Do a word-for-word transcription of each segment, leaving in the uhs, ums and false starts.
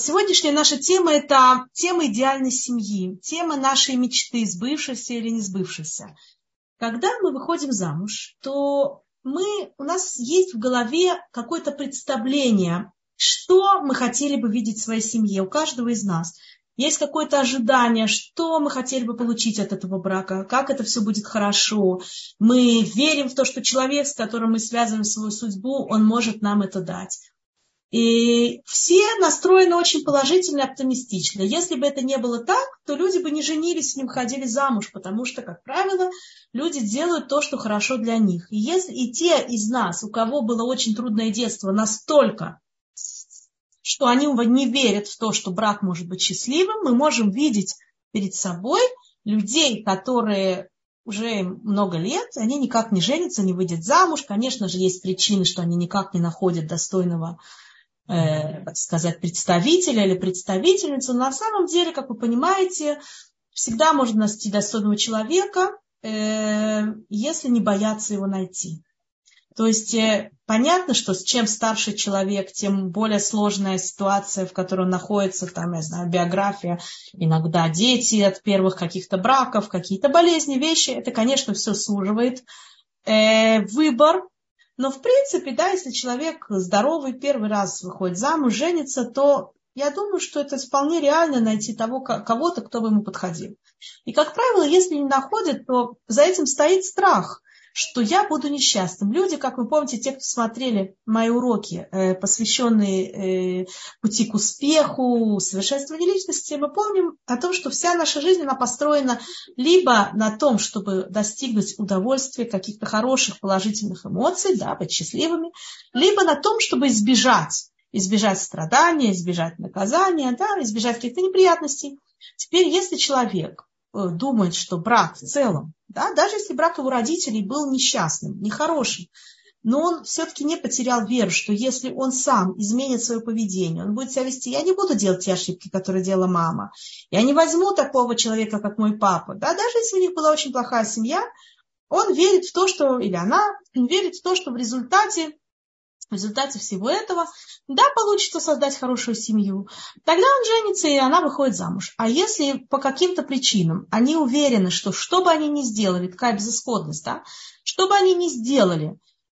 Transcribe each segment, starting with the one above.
Сегодняшняя наша тема – это тема идеальной семьи, тема нашей мечты, сбывшейся или не сбывшейся. Когда мы выходим замуж, то мы, у нас есть в голове какое-то представление, что мы хотели бы видеть в своей семье, у каждого из нас. Есть какое-то ожидание, что мы хотели бы получить от этого брака, как это все будет хорошо. Мы верим в то, что человек, с которым мы связываем свою судьбу, он может нам это дать. И все настроены очень положительно и оптимистично. Если бы это не было так, то люди бы не женились, не выходили замуж, потому что, как правило, люди делают то, что хорошо для них. И если и те из нас, у кого было очень трудное детство, настолько, что они не верят в то, что брак может быть счастливым, мы можем видеть перед собой людей, которые уже много лет, они никак не женятся, не выйдут замуж. Конечно же, есть причины, что они никак не находят достойного, э, так сказать, представителя или представительницу. Но на самом деле, как вы понимаете, всегда можно найти достойного человека, э, если не бояться его найти. То есть э, понятно, что чем старше человек, тем более сложная ситуация, в которой он находится, там, я знаю, биография, иногда дети от первых каких-то браков, какие-то болезни, вещи. Это, конечно, все суживает э, выбор. Но, в принципе, да, если человек здоровый, первый раз выходит замуж, женится, то я думаю, что это вполне реально найти того, кого-то, кто бы ему подходил. И, как правило, если не находят, то за этим стоит страх, что я буду несчастным. Люди, как вы помните, те, кто смотрели мои уроки, э, посвященные э, пути к успеху, совершенствованию личности, мы помним о том, что вся наша жизнь, она построена либо на том, чтобы достигнуть удовольствия, каких-то хороших положительных эмоций, да, быть счастливыми, либо на том, чтобы избежать, избежать страдания, избежать наказания, да, избежать каких-то неприятностей. Теперь, если человек думает, что брак в целом, да, даже если брак его родителей был несчастным, нехорошим, но он все-таки не потерял веру, что если он сам изменит свое поведение, он будет себя вести, я не буду делать те ошибки, которые делала мама, я не возьму такого человека, как мой папа, да, даже если у них была очень плохая семья, он верит в то, что, или она верит в то, что в результате В результате всего этого, да, получится создать хорошую семью. Тогда он женится, и она выходит замуж. А если по каким-то причинам они уверены, что что бы они ни сделали, такая безысходность, да, что бы они ни сделали,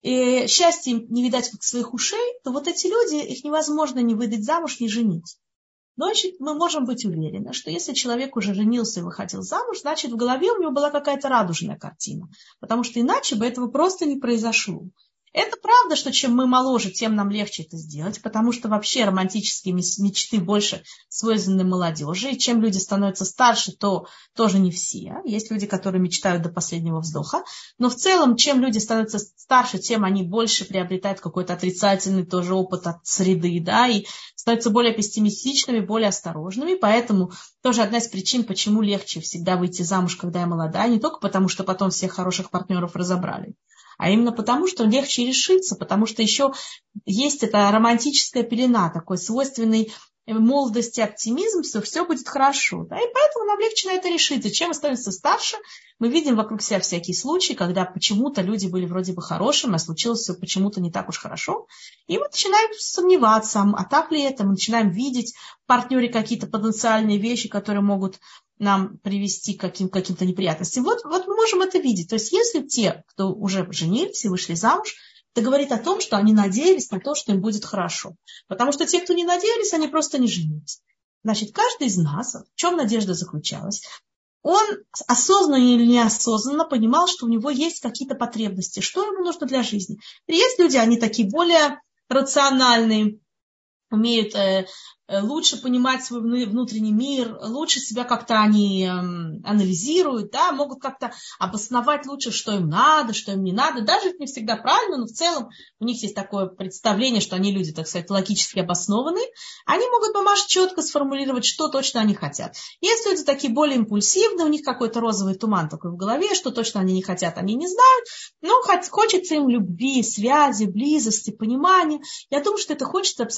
и счастье им не видать как своих ушей, то вот эти люди, их невозможно не выдать замуж, не женить. Значит, мы можем быть уверены, что если человек уже женился и выходил замуж, значит, в голове у него была какая-то радужная картина. Потому что иначе бы этого просто не произошло. Это правда, что чем мы моложе, тем нам легче это сделать, потому что вообще романтические мечты больше свойственны молодежи, и чем люди становятся старше, то тоже не все. Есть люди, которые мечтают до последнего вздоха, но в целом, чем люди становятся старше, тем они больше приобретают какой-то отрицательный тоже опыт от среды, да, и становятся более пессимистичными, более осторожными, поэтому тоже одна из причин, почему легче всегда выйти замуж, когда я молодая, не только потому, что потом всех хороших партнеров разобрали, а именно потому, что легче решиться, потому что еще есть эта романтическая пелена, такой свойственный молодости оптимизм, что все будет хорошо. Да? И поэтому нам легче на это решиться. Чем мы становимся старше, мы видим вокруг себя всякие случаи, когда почему-то люди были вроде бы хорошими, а случилось все почему-то не так уж хорошо. И мы начинаем сомневаться, а так ли это? Мы начинаем видеть в партнере какие-то потенциальные вещи, которые могут нам привести к каким, каким-то неприятностям. Вот, вот мы можем это видеть. То есть если те, кто уже женились и вышли замуж, это говорит о том, что они надеялись на то, что им будет хорошо. Потому что те, кто не надеялись, они просто не женились. Значит, каждый из нас, в чем надежда заключалась, он осознанно или неосознанно понимал, что у него есть какие-то потребности, что ему нужно для жизни. И есть люди, они такие более рациональные, умеют э, лучше понимать свой внутренний мир, лучше себя как-то они э, анализируют, да, могут как-то обосновать лучше, что им надо, что им не надо. Даже это не всегда правильно, но в целом у них есть такое представление, что они люди, так сказать, логически обоснованные. Они могут помочь четко сформулировать, что точно они хотят. Есть люди такие более импульсивные, у них какой-то розовый туман такой в голове, что точно они не хотят, они не знают, но хочется им любви, связи, близости, понимания. Я думаю, что это хочется абсолютно всем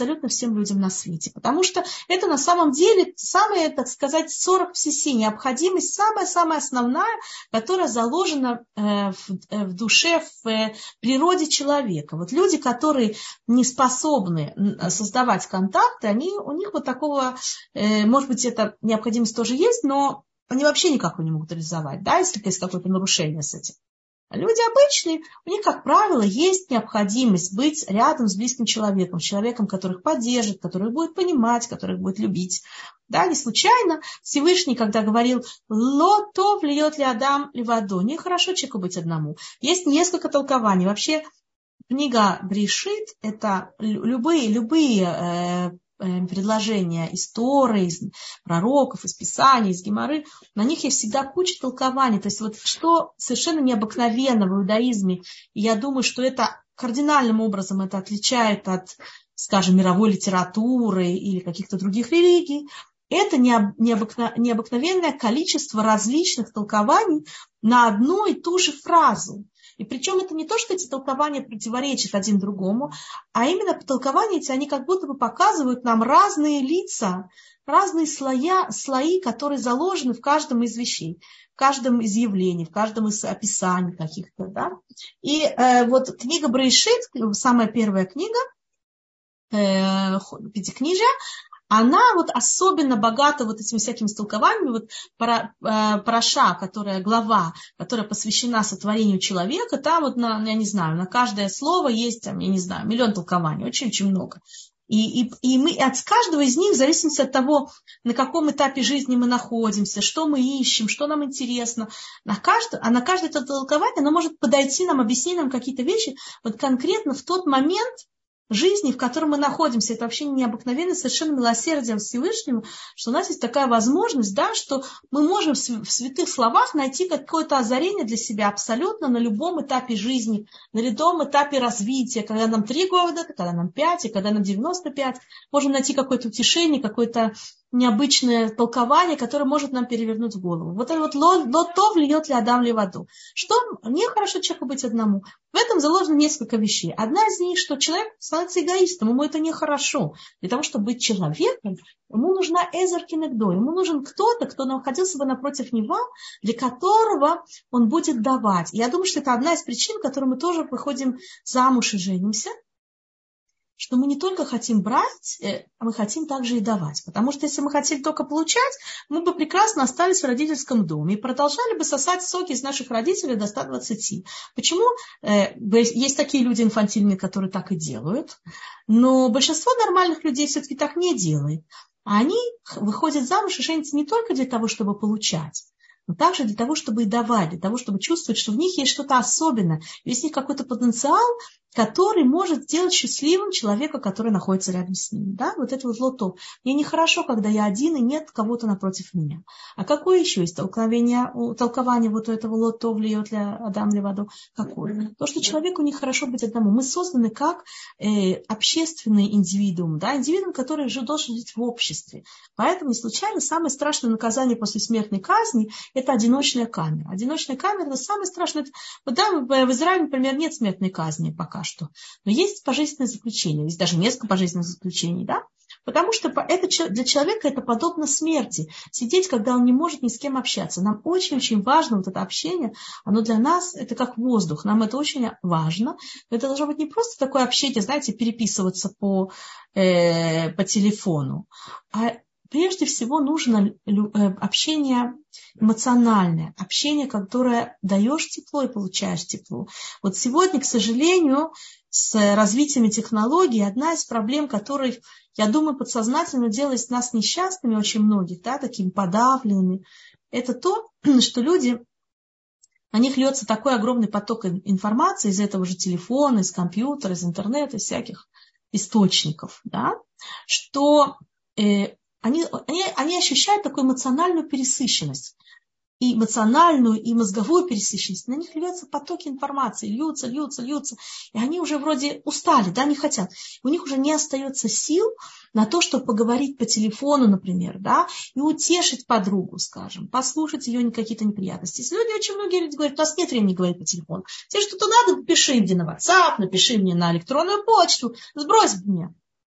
всем людям на свете. Потому что это на самом деле самая, так сказать, сорок пси, необходимость, самая-самая основная, которая заложена в, в душе, в природе человека. Вот люди, которые не способны создавать контакты, они, у них вот такого, может быть, эта необходимость тоже есть, но они вообще никак не могут реализовать, да, если есть какое-то нарушение с этим. А люди обычные, у них, как правило, есть необходимость быть рядом с близким человеком, с человеком, который их поддержит, который их будет понимать, который их будет любить. Да, не случайно Всевышний, когда говорил «Ло то влиет ли Адам ли воду», нехорошо человеку быть одному. Есть несколько толкований. Вообще книга Брешит – это любые, любые э, предложения из Торы, из пророков, из Писаний, из Гемары, на них есть всегда куча толкований. То есть вот что совершенно необыкновенно в иудаизме, и я думаю, что это кардинальным образом это отличает от, скажем, мировой литературы или каких-то других религий, это необыкно, необыкновенное количество различных толкований на одну и ту же фразу. И причем это не то, что эти толкования противоречат один другому, а именно толкования эти, они как будто бы показывают нам разные лица, разные слоя, слои, которые заложены в каждом из вещей, в каждом из явлений, в каждом из описаний каких-то. Да? И э, вот книга Брешит, самая первая книга, э, Пятикнижия, она вот особенно богата вот этими всякими толкованиями. Вот параша, которая глава, которая посвящена сотворению человека, там вот на, я не знаю, на каждое слово есть, там, я не знаю, миллион толкований, очень-очень много. И, и, и мы от каждого из них, в зависимости от того, на каком этапе жизни мы находимся, что мы ищем, что нам интересно, на каждое, а на каждое это толкование оно может подойти нам, объяснить нам какие-то вещи вот конкретно в тот момент жизни, в которой мы находимся. Это вообще необыкновенно, совершенно милосердием Всевышнему, что у нас есть такая возможность, да, что мы можем в святых словах найти какое-то озарение для себя абсолютно на любом этапе жизни, на любом этапе развития, когда нам три года, когда нам пять, и когда нам девяносто пять. Можем найти какое-то утешение, какое-то необычное толкование, которое может нам перевернуть голову. Вот это вот лото влиет ли Адам ли воду. Что нехорошо человеку быть одному. В этом заложено несколько вещей. Одна из них, что человек становится эгоистом, ему это нехорошо. Для того, чтобы быть человеком, ему нужна эзер кенегдо, ему нужен кто-то, кто находился бы напротив него, для которого он будет давать. Я думаю, что это одна из причин, по которой мы тоже выходим замуж и женимся, что мы не только хотим брать, а мы хотим также и давать. Потому что если мы хотели только получать, мы бы прекрасно остались в родительском доме и продолжали бы сосать соки из наших родителей до ста двадцати. Почему? Есть такие люди инфантильные, которые так и делают, но большинство нормальных людей все-таки так не делает. А они выходят замуж и женятся не только для того, чтобы получать, но также для того, чтобы и давать, для того, чтобы чувствовать, что в них есть что-то особенное, есть в них какой-то потенциал, который может сделать счастливым человека, который находится рядом с ним. Да? Вот это вот лото. Мне нехорошо, когда я один и нет кого-то напротив меня. А какое еще есть толкование, толкование вот этого лото влиет ли Адам ли воду? Какое? То, что человеку нехорошо быть одному. Мы созданы как э, общественный индивидуум, да? Индивидуум, который же должен жить в обществе. Поэтому не случайно самое страшное наказание после смертной казни – это одиночная камера. Одиночная камера – это самое страшное. Вот, да, в Израиле, например, нет смертной казни пока что. Но есть пожизненное заключение, есть даже несколько пожизненных заключений, да? Потому что это, для человека это подобно смерти. Сидеть, когда он не может ни с кем общаться. Нам очень-очень важно вот это общение. Оно для нас, это как воздух. Нам это очень важно. Но это должно быть не просто такое общение, знаете, переписываться по, э, по телефону. А прежде всего нужно общение эмоциональное, общение, которое даешь тепло и получаешь тепло. Вот сегодня, к сожалению, с развитием технологий одна из проблем, которых, я думаю, подсознательно делает нас несчастными, очень многих, да, такими подавленными, это то, что люди, на них льется такой огромный поток информации из этого же телефона, из компьютера, из интернета, из всяких источников, да, что э, Они, они, они ощущают такую эмоциональную пересыщенность. И эмоциональную, и мозговую пересыщенность. На них льются потоки информации, льются, льются, льются. И они уже вроде устали, да, не хотят. У них уже не остается сил на то, чтобы поговорить по телефону, например, да, и утешить подругу, скажем, послушать ее какие-то неприятности. Если люди, очень многие люди говорят, у нас нет времени говорить по телефону. Тебе что-то надо, напиши мне на WhatsApp, напиши мне на электронную почту, сбрось мне.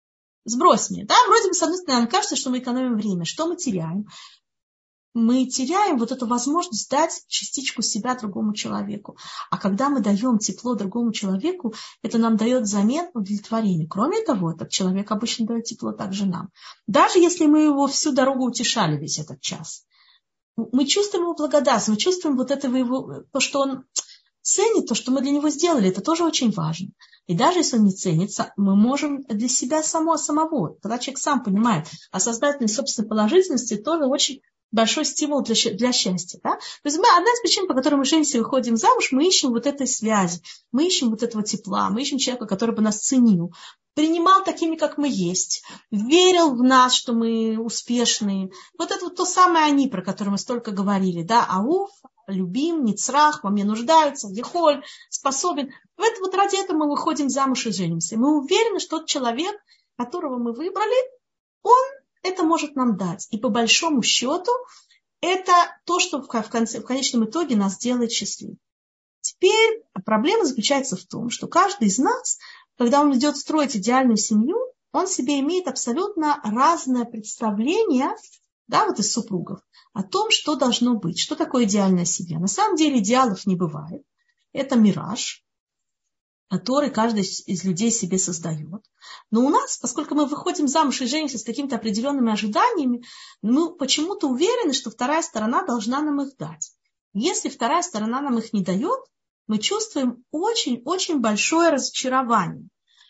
Сбрось мне. Да, вроде бы, с одной стороны, нам кажется, что мы экономим время. Что мы теряем? Мы теряем вот эту возможность дать частичку себя другому человеку. А когда мы даем тепло другому человеку, это нам дает взамен удовлетворение. Кроме того, этот человек обычно дает тепло также нам. Даже если мы его всю дорогу утешали весь этот час. Мы чувствуем его благодарность, мы чувствуем вот это его, то, что он ценит, то, что мы для него сделали. Это тоже очень важно. И даже если он не ценится, мы можем для себя само, самого, когда человек сам понимает о сознательной собственной положительности, тоже очень большой стимул для, для счастья. Да? То есть мы, одна из причин, по которой мы женимся и выходим замуж, мы ищем вот этой связи, мы ищем вот этого тепла, мы ищем человека, который бы нас ценил, принимал такими, как мы есть, верил в нас, что мы успешные. Вот это вот то самое они, про которое мы столько говорили. Да? Ауф, любим, ницрах, во мне нуждаются, ехоль, способен. Вот, вот ради этого мы выходим замуж и женимся. Мы уверены, что тот человек, которого мы выбрали, он это может нам дать. И по большому счету, это то, что в, конце, в конечном итоге нас делает счастливыми. Теперь проблема заключается в том, что каждый из нас, когда он идет строить идеальную семью, он себе имеет абсолютно разное представление, да, вот из супругов, о том, что должно быть, что такое идеальная семья. На самом деле идеалов не бывает. Это мираж, который каждый из людей себе создает. Но у нас, поскольку мы выходим замуж и женимся с какими-то определенными ожиданиями, мы почему-то уверены, что вторая сторона должна нам их дать. Если вторая сторона нам их не дает, мы чувствуем очень-очень большое разочарование.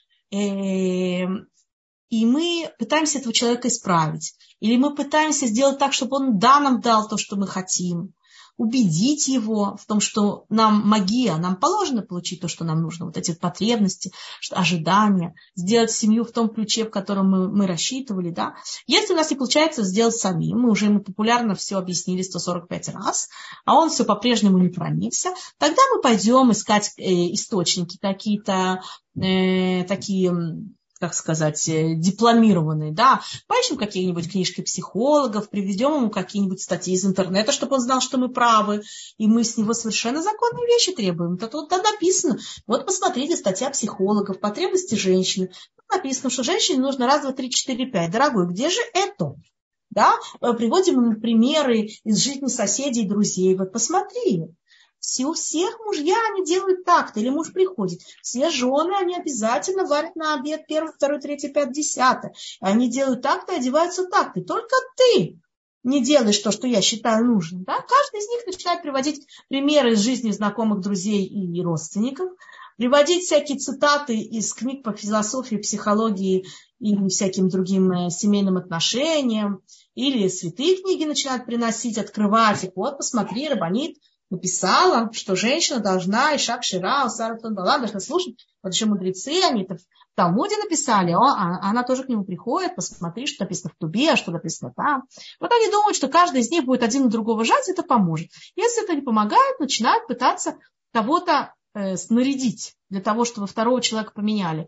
И мы пытаемся этого человека исправить. Или мы пытаемся сделать так, чтобы он да, нам дал то, что мы хотим. Убедить его в том, что нам магия, нам положено получить то, что нам нужно, вот эти потребности, ожидания, сделать семью в том ключе, в котором мы, мы рассчитывали. Да? Если у нас не получается сделать самим, мы уже ему популярно все объяснили сто сорок пять раз, а он все по-прежнему не проникся, тогда мы пойдем искать э, источники какие-то э, такие... как сказать, дипломированный, да, поищем какие-нибудь книжки психологов, приведем ему какие-нибудь статьи из интернета, чтобы он знал, что мы правы, и мы с него совершенно законные вещи требуем. Это тут написано, вот посмотрите, статья психологов, потребности женщины. Тут написано, что женщине нужно раз, два, три, четыре, пять. Дорогой, где же это? Да? Приводим ему примеры из жизни соседей и друзей. Вот посмотри. Все, у всех мужья они делают так-то, или муж приходит. Все жены, они обязательно варят на обед первый, второй, третий, пятый, десятый. Они делают так-то и одеваются так-то. И только ты не делаешь то, что я считаю нужным. Да? Каждый из них начинает приводить примеры из жизни знакомых, друзей и родственников, приводить всякие цитаты из книг по философии, психологии и всяким другим семейным отношениям. Или святые книги начинают приносить, открывать их. Вот, посмотри, рабанит написала, что женщина должна, Ишак Шира, Саратон Бала, должна слушать. Вот еще мудрецы, они это в Талмуде написали, а она тоже к нему приходит, посмотри, что написано в Тубе, а что написано там. Вот они думают, что каждый из них будет один на другого жать, это поможет. Если это не помогает, начинают пытаться кого-то э, снарядить для того, чтобы второго человека поменяли.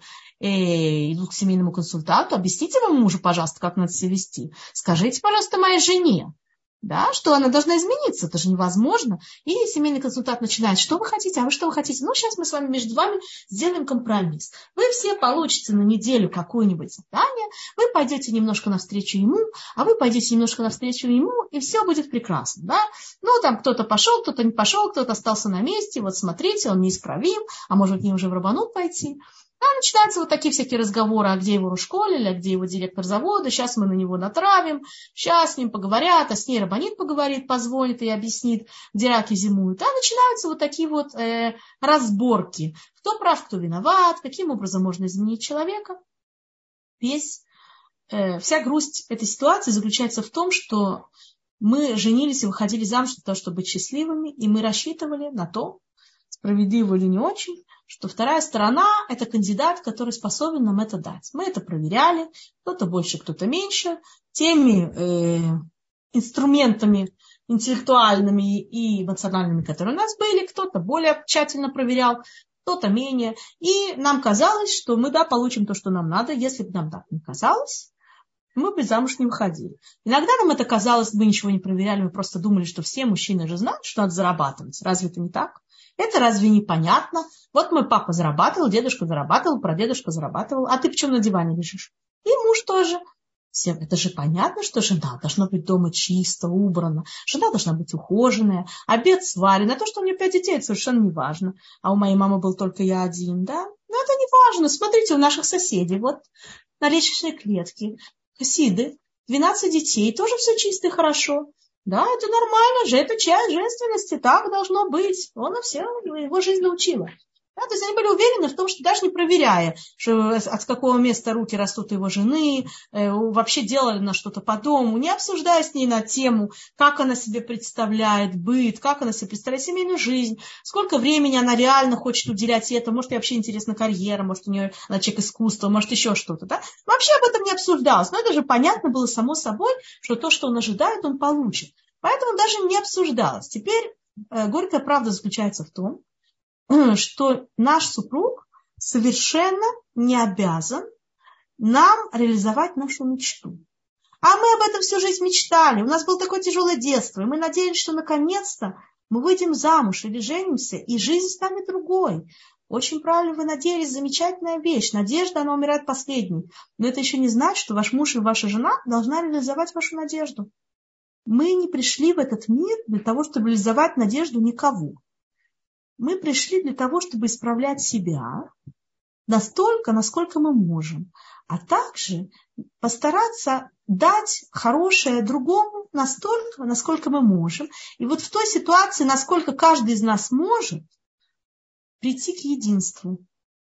Э, идут к семейному консультанту, объясните вам мужу, пожалуйста, как надо себя вести. Скажите, пожалуйста, моей жене, да, что она должна измениться, это же невозможно. И семейный консультант начинает, что вы хотите, а вы что вы хотите? Ну, сейчас мы с вами между вами сделаем компромисс. Вы все получите на неделю какое-нибудь задание, вы пойдете немножко навстречу ему, а вы пойдете немножко навстречу ему, и все будет прекрасно. Да? Ну, там кто-то пошел, кто-то не пошел, кто-то остался на месте, вот смотрите, он неисправим, а может, мне уже в рабанут пойти. А начинаются вот такие всякие разговоры, а где его рушколили, а где его директор завода, сейчас мы на него натравим, сейчас с ним поговорят, а с ней рабанит поговорит, позвонит и объяснит, где раки зимуют. А начинаются вот такие вот э, разборки. Кто прав, кто виноват, каким образом можно изменить человека. Весь, э, вся грусть этой ситуации заключается в том, что мы женились и выходили замуж для того, чтобы быть счастливыми, и мы рассчитывали на то, справедливо или не очень, что вторая сторона – это кандидат, который способен нам это дать. Мы это проверяли, кто-то больше, кто-то меньше, теми э, инструментами интеллектуальными и эмоциональными, которые у нас были, кто-то более тщательно проверял, кто-то менее. И нам казалось, что мы, да, получим то, что нам надо. Если бы нам так не казалось, мы бы замуж не выходили. Иногда нам это казалось, мы ничего не проверяли, мы просто думали, что все мужчины же знают, что надо зарабатывать. Разве это не так? Это разве непонятно? Вот мой папа зарабатывал, дедушка зарабатывал, прадедушка зарабатывал. А ты почему на диване лежишь? И муж тоже. Всем это же понятно, что жена должна быть дома чисто, убрана. Жена должна быть ухоженная, обед сварен. А то, что у нее пять детей, это совершенно не важно. А у моей мамы был только я один, да? Но это не важно. Смотрите, у наших соседей, вот на лестничной клетке, хасиды, двенадцать детей, тоже все чисто и хорошо. Да, это нормально же, это часть женственности, так должно быть. Он все, его жизнь научила. Да, то есть они были уверены в том, что даже не проверяя, что, от какого места руки растут его жены, э, вообще делали на что-то по дому, не обсуждая с ней на тему, как она себе представляет быт, как она себе представляет семейную жизнь, сколько времени она реально хочет уделять этому, может, ей вообще интересна карьера, может, у нее она человек искусства, может, еще что-то. Да? Вообще об этом не обсуждалось, но это же понятно было само собой, что то, что он ожидает, он получит. Поэтому даже не обсуждалось. Теперь э, горькая правда заключается в том, что наш супруг совершенно не обязан нам реализовать нашу мечту. А мы об этом всю жизнь мечтали. У нас было такое тяжелое детство, и мы надеялись, что наконец-то мы выйдем замуж или женимся, и жизнь станет другой. Очень правильно вы надеялись, замечательная вещь. Надежда, она умирает последней. Но это еще не значит, что ваш муж и ваша жена должна реализовать вашу надежду. Мы не пришли в этот мир для того, чтобы реализовать надежду никого. Мы пришли для того, чтобы исправлять себя настолько, насколько мы можем, а также постараться дать хорошее другому настолько, насколько мы можем. И вот в той ситуации, насколько каждый из нас может, прийти к единству.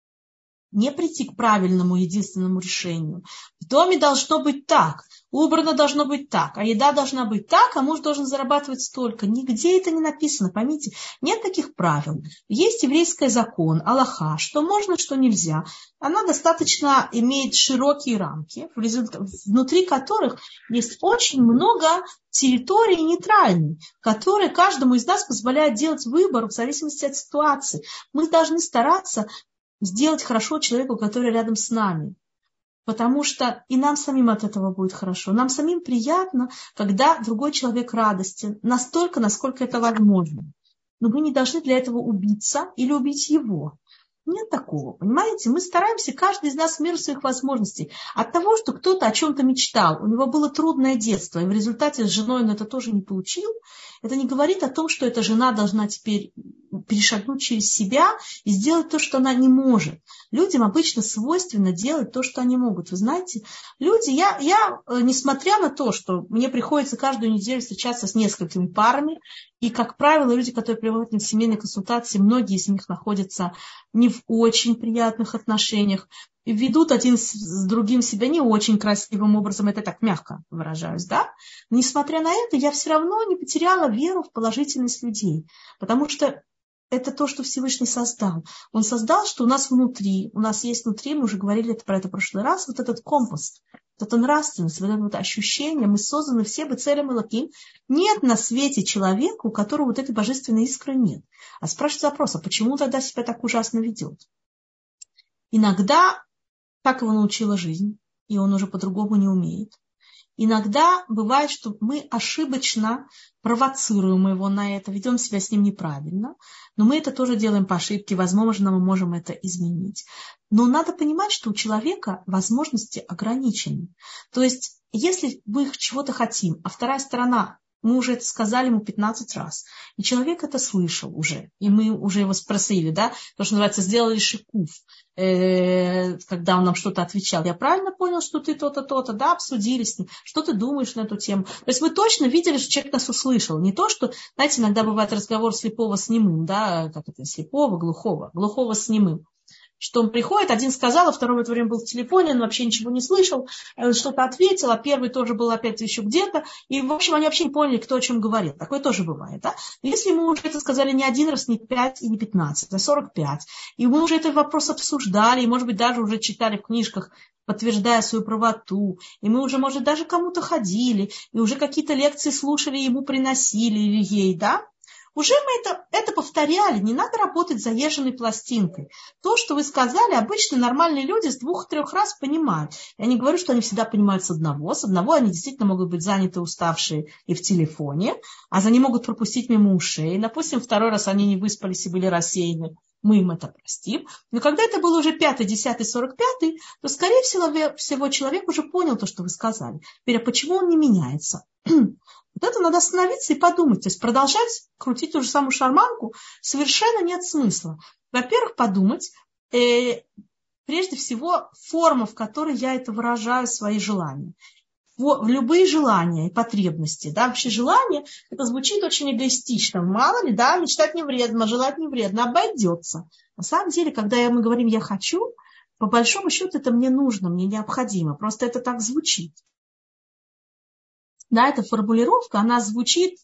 Не прийти к правильному единственному решению. В доме должно быть так, убрано должно быть так, а еда должна быть так, а муж должен зарабатывать столько. Нигде это не написано, поймите. Нет таких правил. Есть еврейский закон, алаха, что можно, что нельзя. Она достаточно имеет широкие рамки, внутри которых есть очень много территорий нейтральной, которые каждому из нас позволяют делать выбор в зависимости от ситуации. Мы должны стараться сделать хорошо человеку, который рядом с нами. Потому что и нам самим от этого будет хорошо. Нам самим приятно, когда другой человек радостен, настолько, насколько это возможно. Но мы не должны для этого убиться или убить его. Нет такого, понимаете? Мы стараемся, каждый из нас в меру своих возможностей. От того, что кто-то о чем-то мечтал, у него было трудное детство, и в результате с женой он это тоже не получил, это не говорит о том, что эта жена должна теперь перешагнуть через себя и сделать то, что она не может. Людям обычно свойственно делать то, что они могут. Вы знаете, люди, я, я, несмотря на то, что мне приходится каждую неделю встречаться с несколькими парами, и, как правило, люди, которые приходят на семейные консультации, многие из них находятся не в очень приятных отношениях, ведут один с другим себя не очень красивым образом, это так мягко выражаюсь, да? Несмотря на это, я все равно не потеряла веру в положительность людей, потому что это то, что Всевышний создал. Он создал, что у нас внутри, у нас есть внутри, мы уже говорили это, про это в прошлый раз, вот этот компас, вот эта нравственность, вот это вот ощущение, мы созданы все бецелем элоким. Нет на свете человека, у которого вот этой божественной искры нет. А спрашивается вопрос, а почему тогда себя так ужасно ведет? Иногда так его научила жизнь, и он уже по-другому не умеет. Иногда бывает, что мы ошибочно провоцируем его на это, ведем себя с ним неправильно, но мы это тоже делаем по ошибке, возможно, мы можем это изменить. Но надо понимать, что у человека возможности ограничены. То есть, если мы чего-то хотим, а вторая сторона, мы уже это сказали ему пятнадцать раз, и человек это слышал уже, и мы уже его спросили, да, то, что называется, сделали шикуф, э, когда он нам что-то отвечал. Я правильно понял, что ты то-то, то-то, да, обсудили с ним, что ты думаешь на эту тему. То есть мы точно видели, что человек нас услышал. Не то, что, знаете, иногда бывает разговор слепого с немым, да, как это, слепого, глухого, глухого с немым. Что он приходит, один сказал, а второй в это время был в телефоне, он вообще ничего не слышал, что-то ответил, а первый тоже был опять еще где-то. И, в общем, они вообще не поняли, кто о чем говорил. Такое тоже бывает. Да? Если мы уже это сказали не один раз, не пять и не пятнадцать, а сорок пять, и мы уже этот вопрос обсуждали, и, может быть, даже уже читали в книжках, подтверждая свою правоту, и мы уже, может, даже кому-то ходили, и уже какие-то лекции слушали, ему приносили или ей, да? Уже мы это, это повторяли, не надо работать заезженной пластинкой. То, что вы сказали, обычно нормальные люди с двух-трех раз понимают. Я не говорю, что они всегда понимают с одного. С одного они действительно могут быть заняты, уставшие и в телефоне, а за ним могут пропустить мимо ушей. Допустим, второй раз они не выспались и были рассеяны. мы им это простим. Но когда это было уже пятый, десятый, сорок пятый, то, скорее всего, всего, человек уже понял то, что вы сказали. Теперь, а почему он не меняется? Вот это надо остановиться и подумать. То есть продолжать крутить ту же самую шарманку совершенно нет смысла. Во-первых, подумать, э, прежде всего, форма, в которой я это выражаю, свои желания. В любые желания и потребности, да, вообще желание, это звучит очень эгоистично. Мало ли, да, мечтать не вредно, желать не вредно, обойдется. На самом деле, когда мы говорим «я хочу», по большому счету это мне нужно, мне необходимо. Просто это так звучит. Да, эта формулировка, она звучит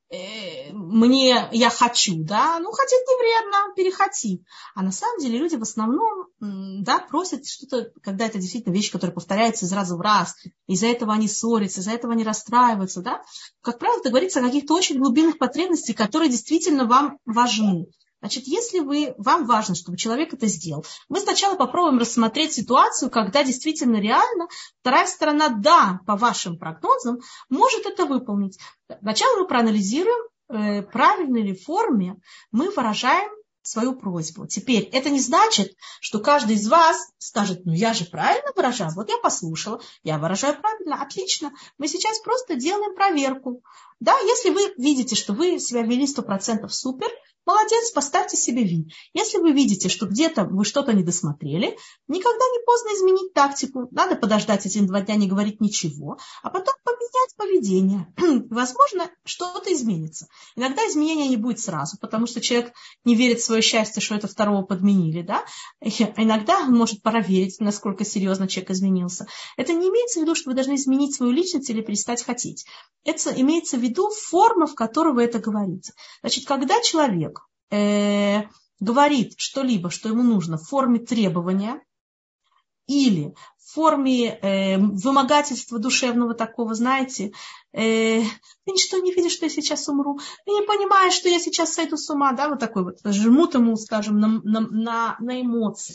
э, «мне, я хочу», да, ну, хотеть не вредно, перехоти. А на самом деле люди в основном, да, просят что-то, когда это действительно вещь, которая повторяется из раза в раз, из-за этого они ссорятся, из-за этого они расстраиваются, да. Как правило, это говорится о каких-то очень глубинных потребностях, которые действительно вам важны. Значит, если вы, вам важно, чтобы человек это сделал, мы сначала попробуем рассмотреть ситуацию, когда действительно реально вторая сторона, да, по вашим прогнозам, может это выполнить. Сначала мы проанализируем, э, правильной ли форме мы выражаем свою просьбу. Теперь, это не значит, что каждый из вас скажет, ну я же правильно выражаю, вот я послушала, я выражаю правильно, отлично. Мы сейчас просто делаем проверку. Да, если вы видите, что вы себя вели сто процентов супер, молодец, поставьте себе вид. Если вы видите, что где-то вы что-то не досмотрели, никогда не поздно изменить тактику. Надо подождать один-два дня, не говорить ничего, а потом поменять поведение. Возможно, что-то изменится. Иногда изменения не будет сразу, потому что человек не верит в свое счастье, что это второго подменили. Да? Иногда он может проверить, насколько серьезно человек изменился. Это не имеется в виду, что вы должны изменить свою личность или перестать хотеть. Это имеется в виду форма, в которой вы это говорите. Значит, когда человек э, говорит что-либо, что ему нужно в форме требования или в форме э, вымогательства душевного такого, знаете, э, ты ничто не видишь, что я сейчас умру, ты не понимаешь, что я сейчас сойду с ума, да, вот такой вот, жмут ему, скажем, на, на, на, на эмоции,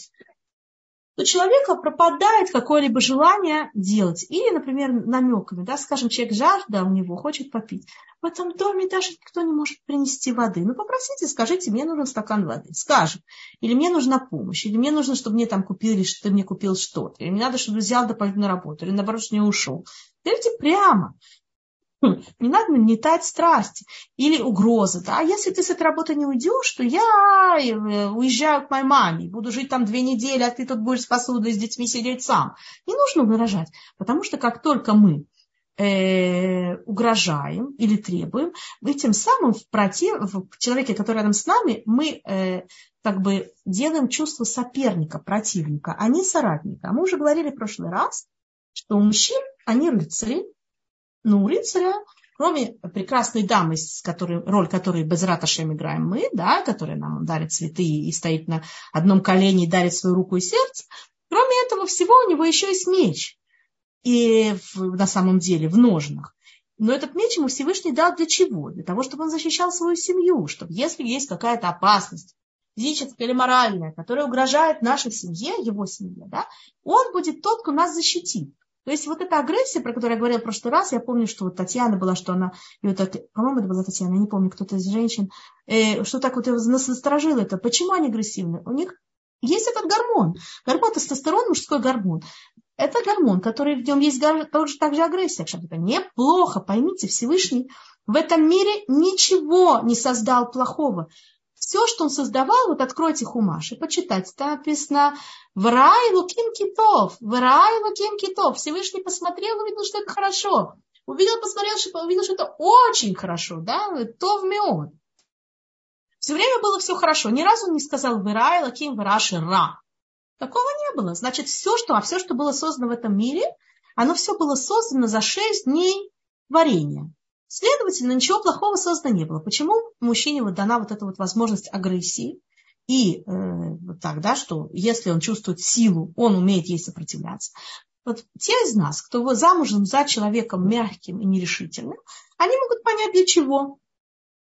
у человека пропадает какое-либо желание делать. Или, например, намеками, да, скажем, человек жажда у него, хочет попить. В этом доме даже никто не может принести воды. Ну, попросите, скажите, мне нужен стакан воды. Скажем. Или мне нужна помощь. Или мне нужно, чтобы мне там купили, что ты мне купил что-то. Или мне надо, чтобы взял дополнительную работу. Или, наоборот, что не ушел. Говорите прямо. Не надо нагнетать страсти или угрозы. Да? Если ты с этой работы не уйдешь, то я уезжаю к моей маме, буду жить там две недели, а ты тут будешь с посудой, с детьми сидеть сам. Не нужно выражать, потому что как только мы э, угрожаем или требуем, мы тем самым в, против... в человеке, который рядом с нами, мы э, как бы делаем чувство соперника, противника, а не соратника. А мы уже говорили в прошлый раз, что у мужчин они рыцари. Ну, у рыцаря, кроме прекрасной дамы, с которой, роль которой Безрат Ашем играем мы, да, которая нам дарит цветы и стоит на одном колене и дарит свою руку и сердце, кроме этого всего у него еще есть меч. И в, на самом деле в ножнах. Но этот меч ему Всевышний дал для чего? Для того, чтобы он защищал свою семью, чтобы если есть какая-то опасность, физическая или моральная, которая угрожает нашей семье, его семье, да, он будет тот, кто нас защитит. То есть вот эта агрессия, про которую я говорила в прошлый раз, я помню, что вот Татьяна была, что она, и вот это, по-моему, это была Татьяна, я не помню, кто-то из женщин, э, что так вот нас насторожило это. Почему они агрессивны? У них есть этот гормон. Гормон тестостерон, мужской гормон. Это гормон, который в нем есть тоже также агрессия. Это неплохо, поймите, Всевышний в этом мире ничего не создал плохого. Все, что он создавал, вот откройте Хумаш и почитайте. Там написано «Врай луким китов», «Врай луким китов». Всевышний посмотрел и увидел, что это хорошо. Увидел, посмотрел, что, увидел, что это очень хорошо. Да? «Тов меон». Все время было все хорошо. Ни разу он не сказал «Врай луким враши ра». Такого не было. Значит, все, что, а все, что было создано в этом мире, оно все было создано за шесть дней творения. Следовательно, ничего плохого создано не было. Почему мужчине вот дана вот эта вот возможность агрессии? И э, вот так, да, что если он чувствует силу, он умеет ей сопротивляться. Вот те из нас, кто замужем за человеком мягким и нерешительным, они могут понять для чего.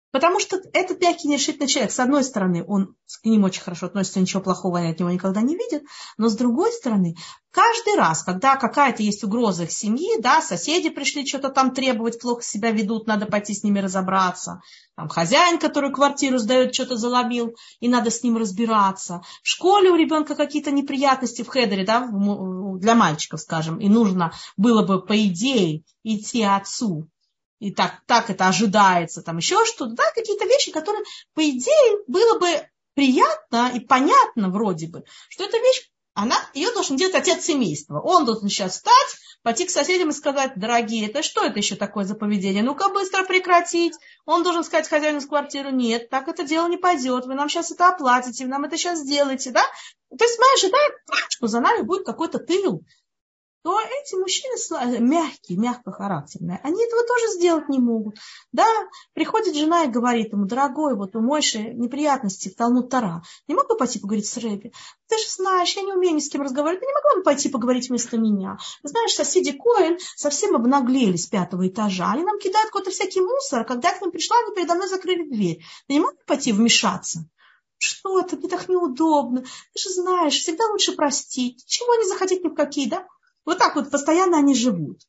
Потому что этот мягкий, нерешительный человек, с одной стороны, он к ним очень хорошо относится, ничего плохого они от него никогда не видят, но с другой стороны, каждый раз, когда какая-то есть угроза их семьи, да, соседи пришли что-то там требовать, плохо себя ведут, надо пойти с ними разобраться, там хозяин, который квартиру сдает, что-то заломил, и надо с ним разбираться, в школе у ребенка какие-то неприятности в хедере, да, для мальчиков, скажем, и нужно было бы, по идее, идти отцу, и так, так это ожидается, там еще что-то, да, какие-то вещи, которые, по идее, было бы приятно и понятно вроде бы, что эта вещь, она, ее должен делать отец семейства. Он должен сейчас встать, пойти к соседям и сказать: дорогие, это что это еще такое за поведение? Ну-ка быстро прекратить. Он должен сказать хозяину с квартиры: нет, так это дело не пойдет, вы нам сейчас это оплатите, вы нам это сейчас сделаете, да? То есть мы ожидаем, что за нами будет какой-то тыл. То эти мужчины мягкие, мягкохарактерные, они этого тоже сделать не могут. Да, приходит жена и говорит ему: дорогой, вот у Мойши неприятности в Талмуд Тора. Не могу пойти поговорить с Ребби? Ты же знаешь, я не умею ни с кем разговаривать. Ты не могла бы пойти поговорить вместо меня? Знаешь, соседи Коэн совсем обнаглели с пятого этажа. Они нам кидают какой-то всякий мусор. Когда я к ним пришла, они передо мной закрыли дверь. Ты не могла пойти вмешаться? Что это? Мне так неудобно. Ты же знаешь, всегда лучше простить. Чего не захотеть ни в какие, да? Вот так вот постоянно они живут.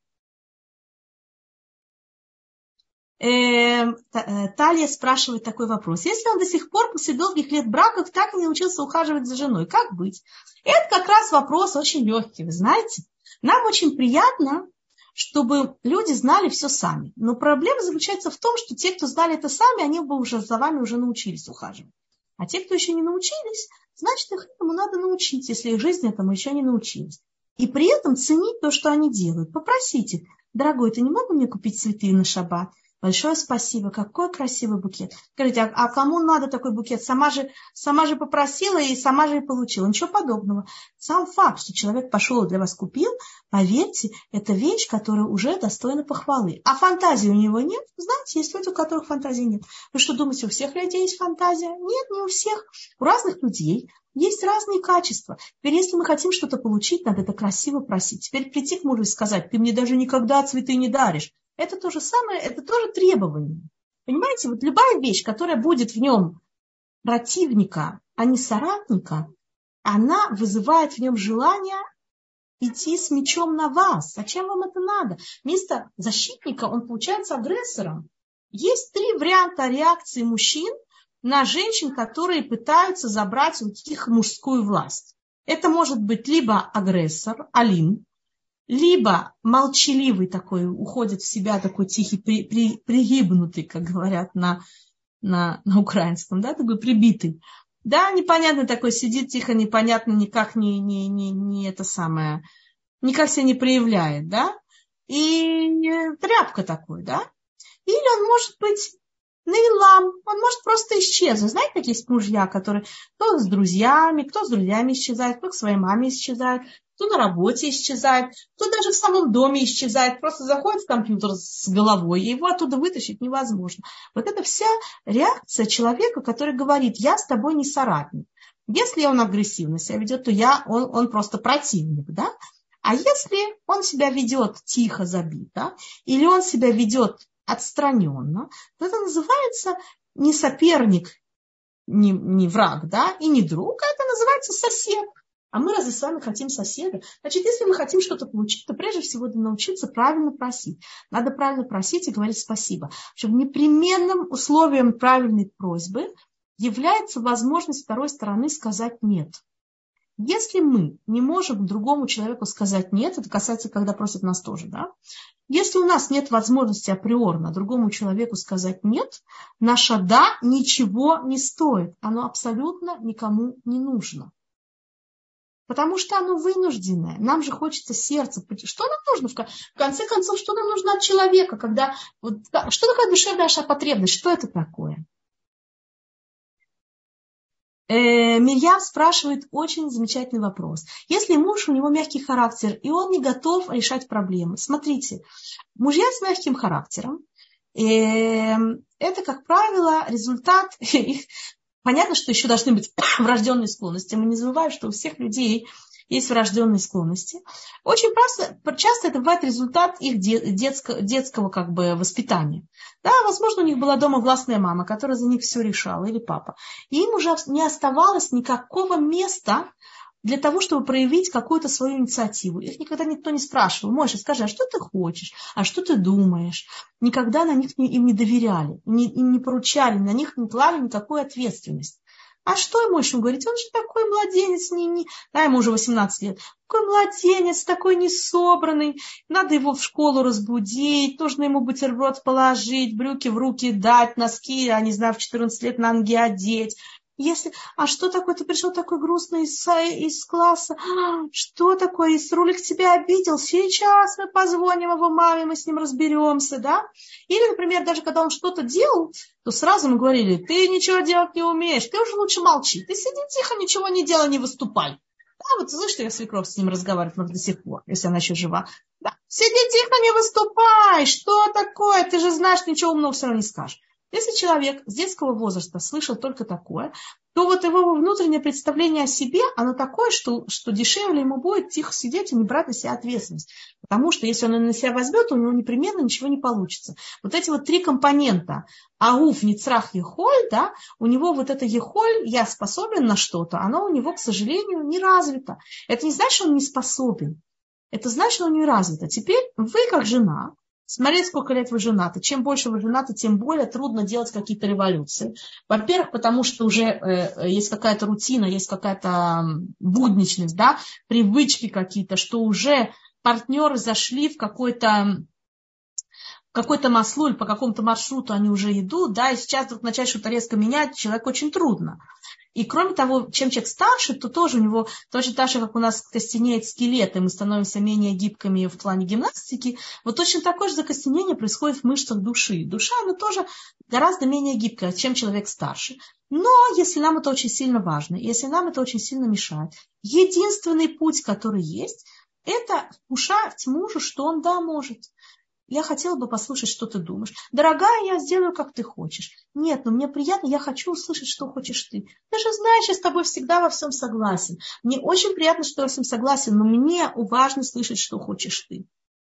Э, Талия спрашивает такой вопрос. Если он до сих пор после долгих лет браков так и не научился ухаживать за женой, как быть? Это как раз вопрос очень легкий, вы знаете. Нам очень приятно, чтобы люди знали все сами. Но проблема заключается в том, что те, кто знали это сами, они бы уже за вами уже научились ухаживать. А те, кто еще не научились, значит, их этому надо научить, если их жизнь этому еще не научились. И при этом ценить то, что они делают. Попросите: дорогой, ты не мог бы мне купить цветы на шаббат? Большое спасибо, какой красивый букет. Скажите, а, а кому надо такой букет? Сама же, сама же попросила и сама же и получила. Ничего подобного. Сам факт, что человек пошел и для вас купил, поверьте, это вещь, которая уже достойна похвалы. А фантазии у него нет? Знаете, есть люди, у которых фантазии нет. Вы что думаете, у всех людей есть фантазия? Нет, не у всех. У разных людей есть разные качества. Теперь, если мы хотим что-то получить, надо это красиво просить. Теперь прийти к мужу и сказать: ты мне даже никогда цветы не даришь. Это то же самое, это тоже требование. Понимаете, вот любая вещь, которая будет в нем противника, а не соратника, она вызывает в нем желание идти с мечом на вас. Зачем вам это надо? Вместо защитника он получается агрессором. Есть три варианта реакции мужчин на женщин, которые пытаются забрать у них мужскую власть. Это может быть либо агрессор, алим, либо молчаливый такой, уходит в себя, такой тихий, при, при, пригибнутый, как говорят на, на, на украинском, да, такой прибитый. Да, непонятно такой, сидит тихо, непонятно, никак не, не, не, не это самое, никак себя не проявляет, да, и тряпка такой, да. Или он может быть нейлам, он может просто исчезнуть. Знаете, такие есть мужья, которые кто с друзьями, кто с друзьями исчезает, кто к своей маме исчезает, кто на работе исчезает, кто даже в самом доме исчезает, просто заходит в компьютер с головой, и его оттуда вытащить невозможно. Вот это вся реакция человека, который говорит: я с тобой не соратник. Если он агрессивно себя ведет, то я, он, он просто противник, да? А если он себя ведет тихо, забито, или он себя ведет отстраненно, то это называется не соперник, не, не враг, да, и не друг, а это называется сосед. А мы разве с вами хотим соседа? Значит, если мы хотим что-то получить, то прежде всего надо научиться правильно просить. Надо правильно просить и говорить спасибо. Чтобы непременным условием правильной просьбы является возможность второй стороны сказать нет. Если мы не можем другому человеку сказать нет, это касается, когда просят нас тоже, да? Если у нас нет возможности априорно другому человеку сказать нет, наше «да» ничего не стоит. Оно абсолютно никому не нужно. Потому что оно вынужденное. Нам же хочется сердца. Что нам нужно? В конце концов, что нам нужно от человека? Когда, вот, что такое душевная наша потребность? Что это такое? Э, Мирьям спрашивает очень замечательный вопрос. Если муж, у него мягкий характер, и он не готов решать проблемы. Смотрите, мужья с мягким характером, э, это, как правило, результат их. Понятно, что еще должны быть врожденные склонности. Мы не забываем, что у всех людей есть врожденные склонности. Очень часто, часто это бывает результат их детского, детского как бы воспитания. Да, возможно, у них была дома властная мама, которая за них все решала, или папа. И им уже не оставалось никакого места для того, чтобы проявить какую-то свою инициативу. Их никогда никто не спрашивал: Мойша, скажи, а что ты хочешь, а что ты думаешь? Никогда на них не, им не доверяли, не, им не поручали, на них не клали никакую ответственность. А что ему еще говорить? Он же такой младенец, не, не... да, ему уже восемнадцать лет. Такой младенец, такой несобранный. Надо его в школу разбудить, нужно ему бутерброд положить, брюки в руки дать, носки, я не знаю, в четырнадцать лет на ноги одеть. Если, а что такое, ты пришел такой грустный из, из класса, а, что такое, если рулик тебя обидел, сейчас мы позвоним его маме, мы с ним разберемся, да? Или, например, даже когда он что-то делал, то сразу мы говорили: ты ничего делать не умеешь, ты уже лучше молчи, ты сиди тихо, ничего не делай, не выступай. Да, вот слышишь, что я свекровь с ним разговариваю, может, до сих пор, если она еще жива. Да, сиди тихо, не выступай, что такое, ты же знаешь, ничего умного все равно не скажешь. Если человек с детского возраста слышал только такое, то вот его внутреннее представление о себе, оно такое, что, что дешевле ему будет тихо сидеть и не брать на себя ответственность. Потому что если он на себя возьмет, у него непременно ничего не получится. Вот эти вот три компонента: ауф, ницрах, ехоль, да, у него вот это ехоль, я способен на что-то, оно у него, к сожалению, не развито. Это не значит, что он не способен. Это значит, что он не развито. Теперь вы, как жена, смотрите, сколько лет вы женаты. Чем больше вы женаты, тем более трудно делать какие-то революции. Во-первых, потому что уже э, есть какая-то рутина, есть какая-то будничность, да, привычки какие-то, что уже партнеры зашли в какой-то, в какой-то маслуль, по какому-то маршруту они уже идут, да, и сейчас вдруг начать что-то резко менять человеку очень трудно. И кроме того, чем человек старше, то тоже у него, точно так же, как у нас костенеет скелет, и мы становимся менее гибкими в плане гимнастики, вот точно такое же закостенение происходит в мышцах души. Душа, она тоже гораздо менее гибкая, чем человек старше. Но если нам это очень сильно важно, если нам это очень сильно мешает, единственный путь, который есть, это кушать мужу, что он да может. Я хотела бы послушать, что ты думаешь. Дорогая, я сделаю, как ты хочешь. Нет, но мне приятно, я хочу услышать, что хочешь ты. Ты же знаешь, я с тобой всегда во всем согласен. Мне очень приятно, что я во всем согласен, но мне важно слышать, что хочешь ты.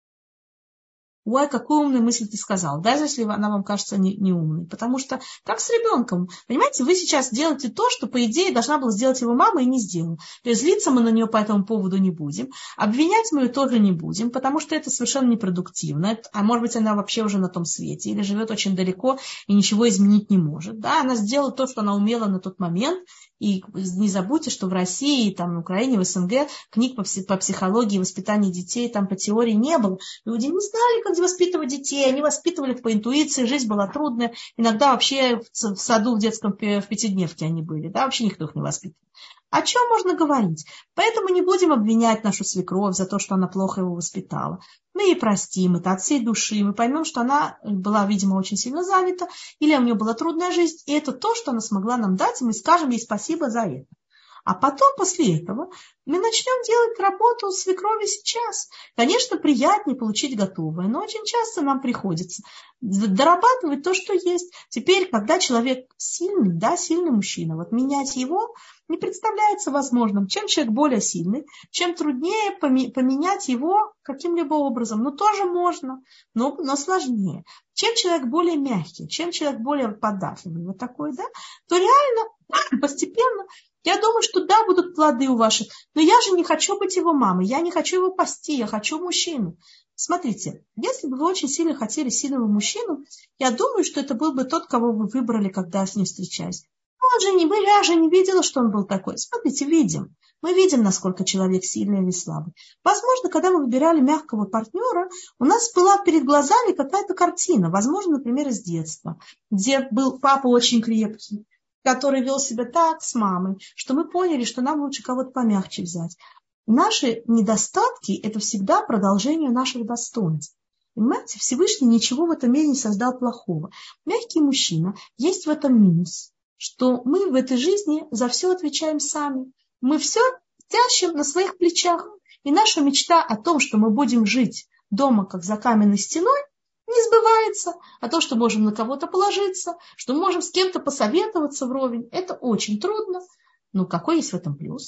Ой, какую умную мысль ты сказал, даже если она вам кажется не, не умной. Потому что, как с ребенком, понимаете, вы сейчас делаете то, что, по идее, должна была сделать его мама и не сделала. То есть злиться мы на нее по этому поводу не будем, обвинять мы ее тоже не будем, потому что это совершенно непродуктивно. А может быть, она вообще уже на том свете или живет очень далеко и ничего изменить не может. Да? Она сделала то, что она умела на тот момент. И не забудьте, что в России, там, в Украине, в СНГ книг по, по психологии, воспитанию детей, там по теории не было. Люди не знали, как воспитывать детей, они воспитывали по интуиции, жизнь была трудная. Иногда вообще в саду в детском в пятидневке они были, да, вообще никто их не воспитывал. О чем можно говорить? Поэтому не будем обвинять нашу свекровь за то, что она плохо его воспитала. Мы ей простим это от всей души. Мы поймем, что она была, видимо, очень сильно занята, или у нее была трудная жизнь, и это то, что она смогла нам дать, и мы скажем ей спасибо за это. А потом, после этого, мы начнем делать работу свекрови сейчас. Конечно, приятнее получить готовое, но очень часто нам приходится дорабатывать то, что есть. Теперь, когда человек сильный, да, сильный мужчина, вот менять его не представляется возможным. Чем человек более сильный, чем труднее поменять его каким-либо образом. Ну, тоже можно, но, но сложнее. Чем человек более мягкий, чем человек более податливый, вот такой, да, то реально постепенно, я думаю, что да, будут плоды у ваших, но я же не хочу быть его мамой, я не хочу его пасти, я хочу мужчину. Смотрите, если бы вы очень сильно хотели сильного мужчину, я думаю, что это был бы тот, кого вы выбрали, когда с ним встречались. Он же не, я же не видела, что он был такой. Смотрите, видим. Мы видим, насколько человек сильный или слабый. Возможно, когда мы выбирали мягкого партнера, у нас была перед глазами какая-то картина. Возможно, например, из детства, где был папа очень крепкий, который вел себя так с мамой, что мы поняли, что нам лучше кого-то помягче взять. Наши недостатки – это всегда продолжение наших достоинств. Понимаете, Всевышний ничего в этом мире не создал плохого. Мягкий мужчина, есть в этом минус, что мы в этой жизни за все отвечаем сами. Мы все тащим на своих плечах. И наша мечта о том, что мы будем жить дома, как за каменной стеной, не сбывается. А то, что можем на кого-то положиться, что можем с кем-то посоветоваться вровень, это очень трудно. Но какой есть в этом плюс? В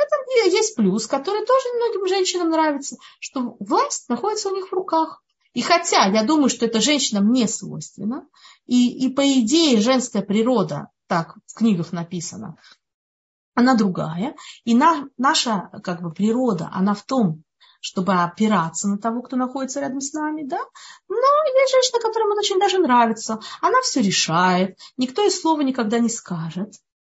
этом есть плюс, который тоже многим женщинам нравится, что власть находится у них в руках. И хотя я думаю, что это женщинам не свойственно, и, и по идее женская природа, так в книгах написано, она другая, и на, наша как бы природа, она в том, чтобы опираться на того, кто находится рядом с нами, да. Но есть женщина, которой это очень даже нравится. Она все решает, никто и слова никогда не скажет.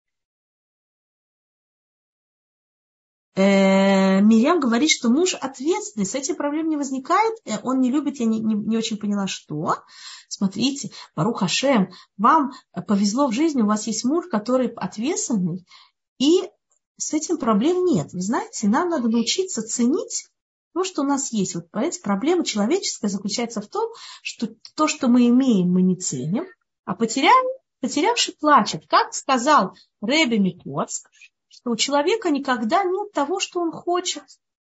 Э, Мирьям говорит, что муж ответственный, с этим проблем не возникает, он не любит, я не, не, не очень поняла, что. Смотрите, Барух Ашем, вам повезло в жизни, у вас есть муж, который ответственный, и с этим проблем нет. Вы знаете, нам надо научиться ценить то, что у нас есть. Вот, понимаете, проблема человеческая заключается в том, что то, что мы имеем, мы не ценим, а потеряем, потерявший плачет. Как сказал Ребе Микоцк, что у человека никогда нет того, что он хочет.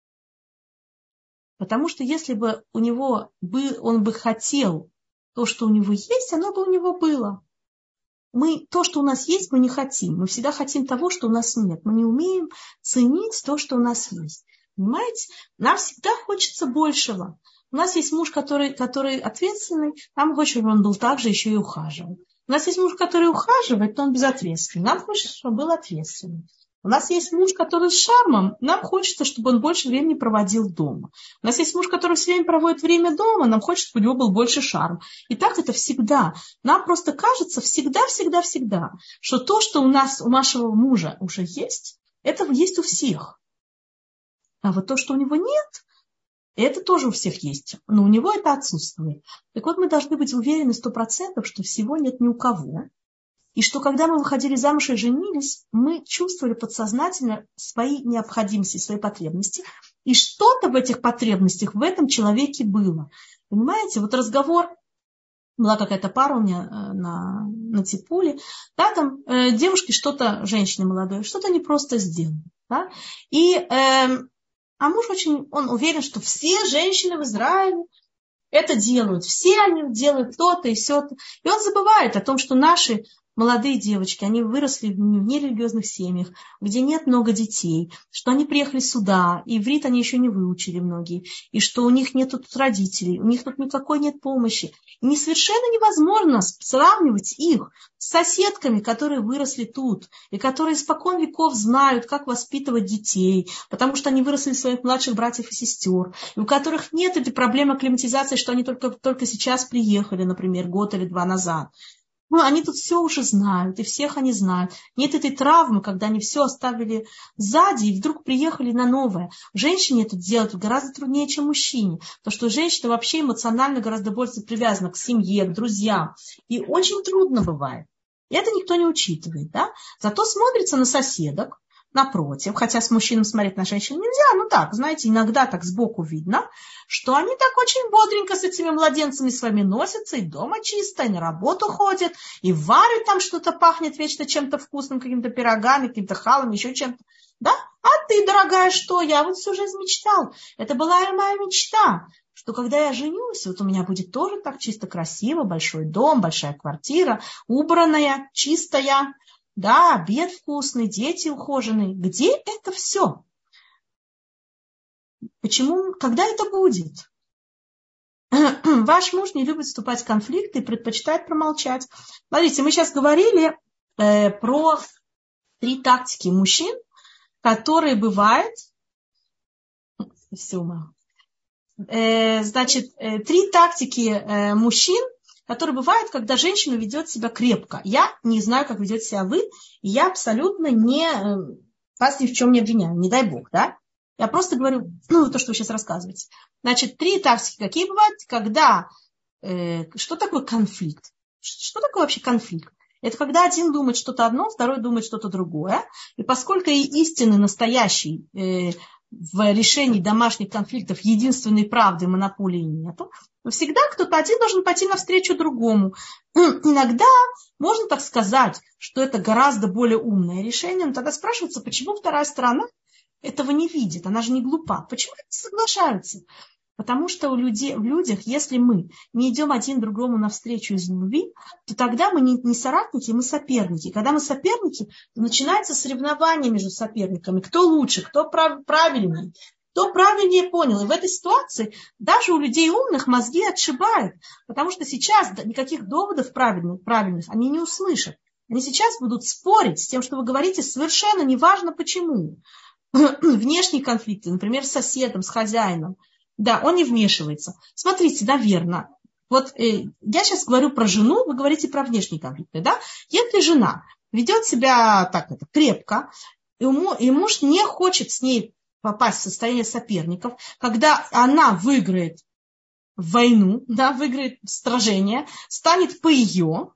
Потому что если бы у него бы, он бы хотел то, что у него есть, оно бы у него было. Мы, то, что у нас есть, мы не хотим. Мы всегда хотим того, что у нас нет. Мы не умеем ценить то, что у нас есть. Понимаете? Нам всегда хочется большего. У нас есть муж, который, который ответственный. Нам хочется, чтобы он был также еще и ухаживал. У нас есть муж, который ухаживает, но он безответственный. Нам хочется, чтобы он был ответственный. У нас есть муж, который с шармом. Нам хочется, чтобы он больше времени проводил дома. У нас есть муж, который все время проводит время дома. Нам хочется, чтобы у него был больше шарм. И так это всегда. Нам просто кажется всегда, всегда, всегда, что то, что у нас, у нашего мужа уже есть, это есть у всех. А вот то, что у него нет, это тоже у всех есть. Но у него это отсутствует. Так вот, мы должны быть уверены сто процентов, что всего нет ни у кого. И что когда мы выходили замуж и женились, мы чувствовали подсознательно свои необходимости, свои потребности. И что-то в этих потребностях в этом человеке было. Понимаете, вот разговор, была какая-то пара у меня на, на Типуле, да, там э, девушке что-то, женщине молодой, что-то не просто сделала. Да, и, э, а муж очень, он уверен, что все женщины в Израиле это делают, все они делают то-то и сё-то. И он забывает о том, что наши молодые девочки, они выросли в нерелигиозных семьях, где нет много детей, что они приехали сюда, и иврит они еще не выучили многие, и что у них нет тут родителей, у них тут никакой нет помощи. И не совершенно невозможно сравнивать их с соседками, которые выросли тут, и которые испокон веков знают, как воспитывать детей, потому что они выросли своих младших братьев и сестер, и у которых нет этой проблемы акклиматизации, что они только, только сейчас приехали, например, год или два назад. Ну, они тут все уже знают, и всех они знают. Нет этой травмы, когда они все оставили сзади и вдруг приехали на новое. Женщине это делать гораздо труднее, чем мужчине. Потому что женщина вообще эмоционально гораздо больше привязана к семье, к друзьям. И очень трудно бывает. И это никто не учитывает. Да? Зато смотрится на соседок напротив. Хотя с мужчинами смотреть на женщин нельзя. Ну так, знаете, иногда так сбоку видно, что они так очень бодренько с этими младенцами своими носятся, и дома чисто, и на работу ходят, и варят там что-то, пахнет вечно чем-то вкусным, какими-то пирогами, какими-то халами, еще чем-то. Да? А ты, дорогая, что? Я вот всю жизнь мечтал. Это была моя мечта, что когда я женюсь, вот у меня будет тоже так чисто красиво, большой дом, большая квартира, убранная, чистая, да, обед вкусный, дети ухоженные. Где это все? Почему? Когда это будет? Ваш муж не любит вступать в конфликты и предпочитает промолчать. Смотрите, мы сейчас говорили э, про три тактики мужчин, которые бывают... Все, э, значит, э, три тактики э, мужчин, которые бывают, когда женщина ведет себя крепко. Я не знаю, как ведете себя вы, и я абсолютно не, вас ни в чем не обвиняю, не дай бог, да? Я просто говорю, ну, то, что вы сейчас рассказываете. Значит, три тактики какие бывают, когда, э, что такое конфликт? Что такое вообще конфликт? Это когда один думает что-то одно, второй думает что-то другое, и поскольку и истины настоящей э, в решении домашних конфликтов единственной правды монополии нету, но всегда кто-то один должен пойти навстречу другому. Иногда можно так сказать, что это гораздо более умное решение, но тогда спрашивается, почему вторая сторона этого не видит, она же не глупа. Почему они соглашаются? Потому что у людей, в людях, если мы не идем один другому навстречу из любви, то тогда мы не, не соратники, мы соперники. Когда мы соперники, то начинается соревнование между соперниками. Кто лучше, кто прав, правильнее, кто правильнее понял. И в этой ситуации даже у людей умных мозги отшибают. Потому что сейчас никаких доводов правильных, правильных они не услышат. Они сейчас будут спорить с тем, что вы говорите, совершенно неважно почему. Внешние конфликты, например, с соседом, с хозяином. Да, он не вмешивается. Смотрите, наверное, вот э, я сейчас говорю про жену, вы говорите про внешние конфликты, да? Если жена ведет себя так это, крепко, и, ему, и муж не хочет с ней попасть в состояние соперников, когда она выиграет войну, да, выиграет сражение, станет по ее,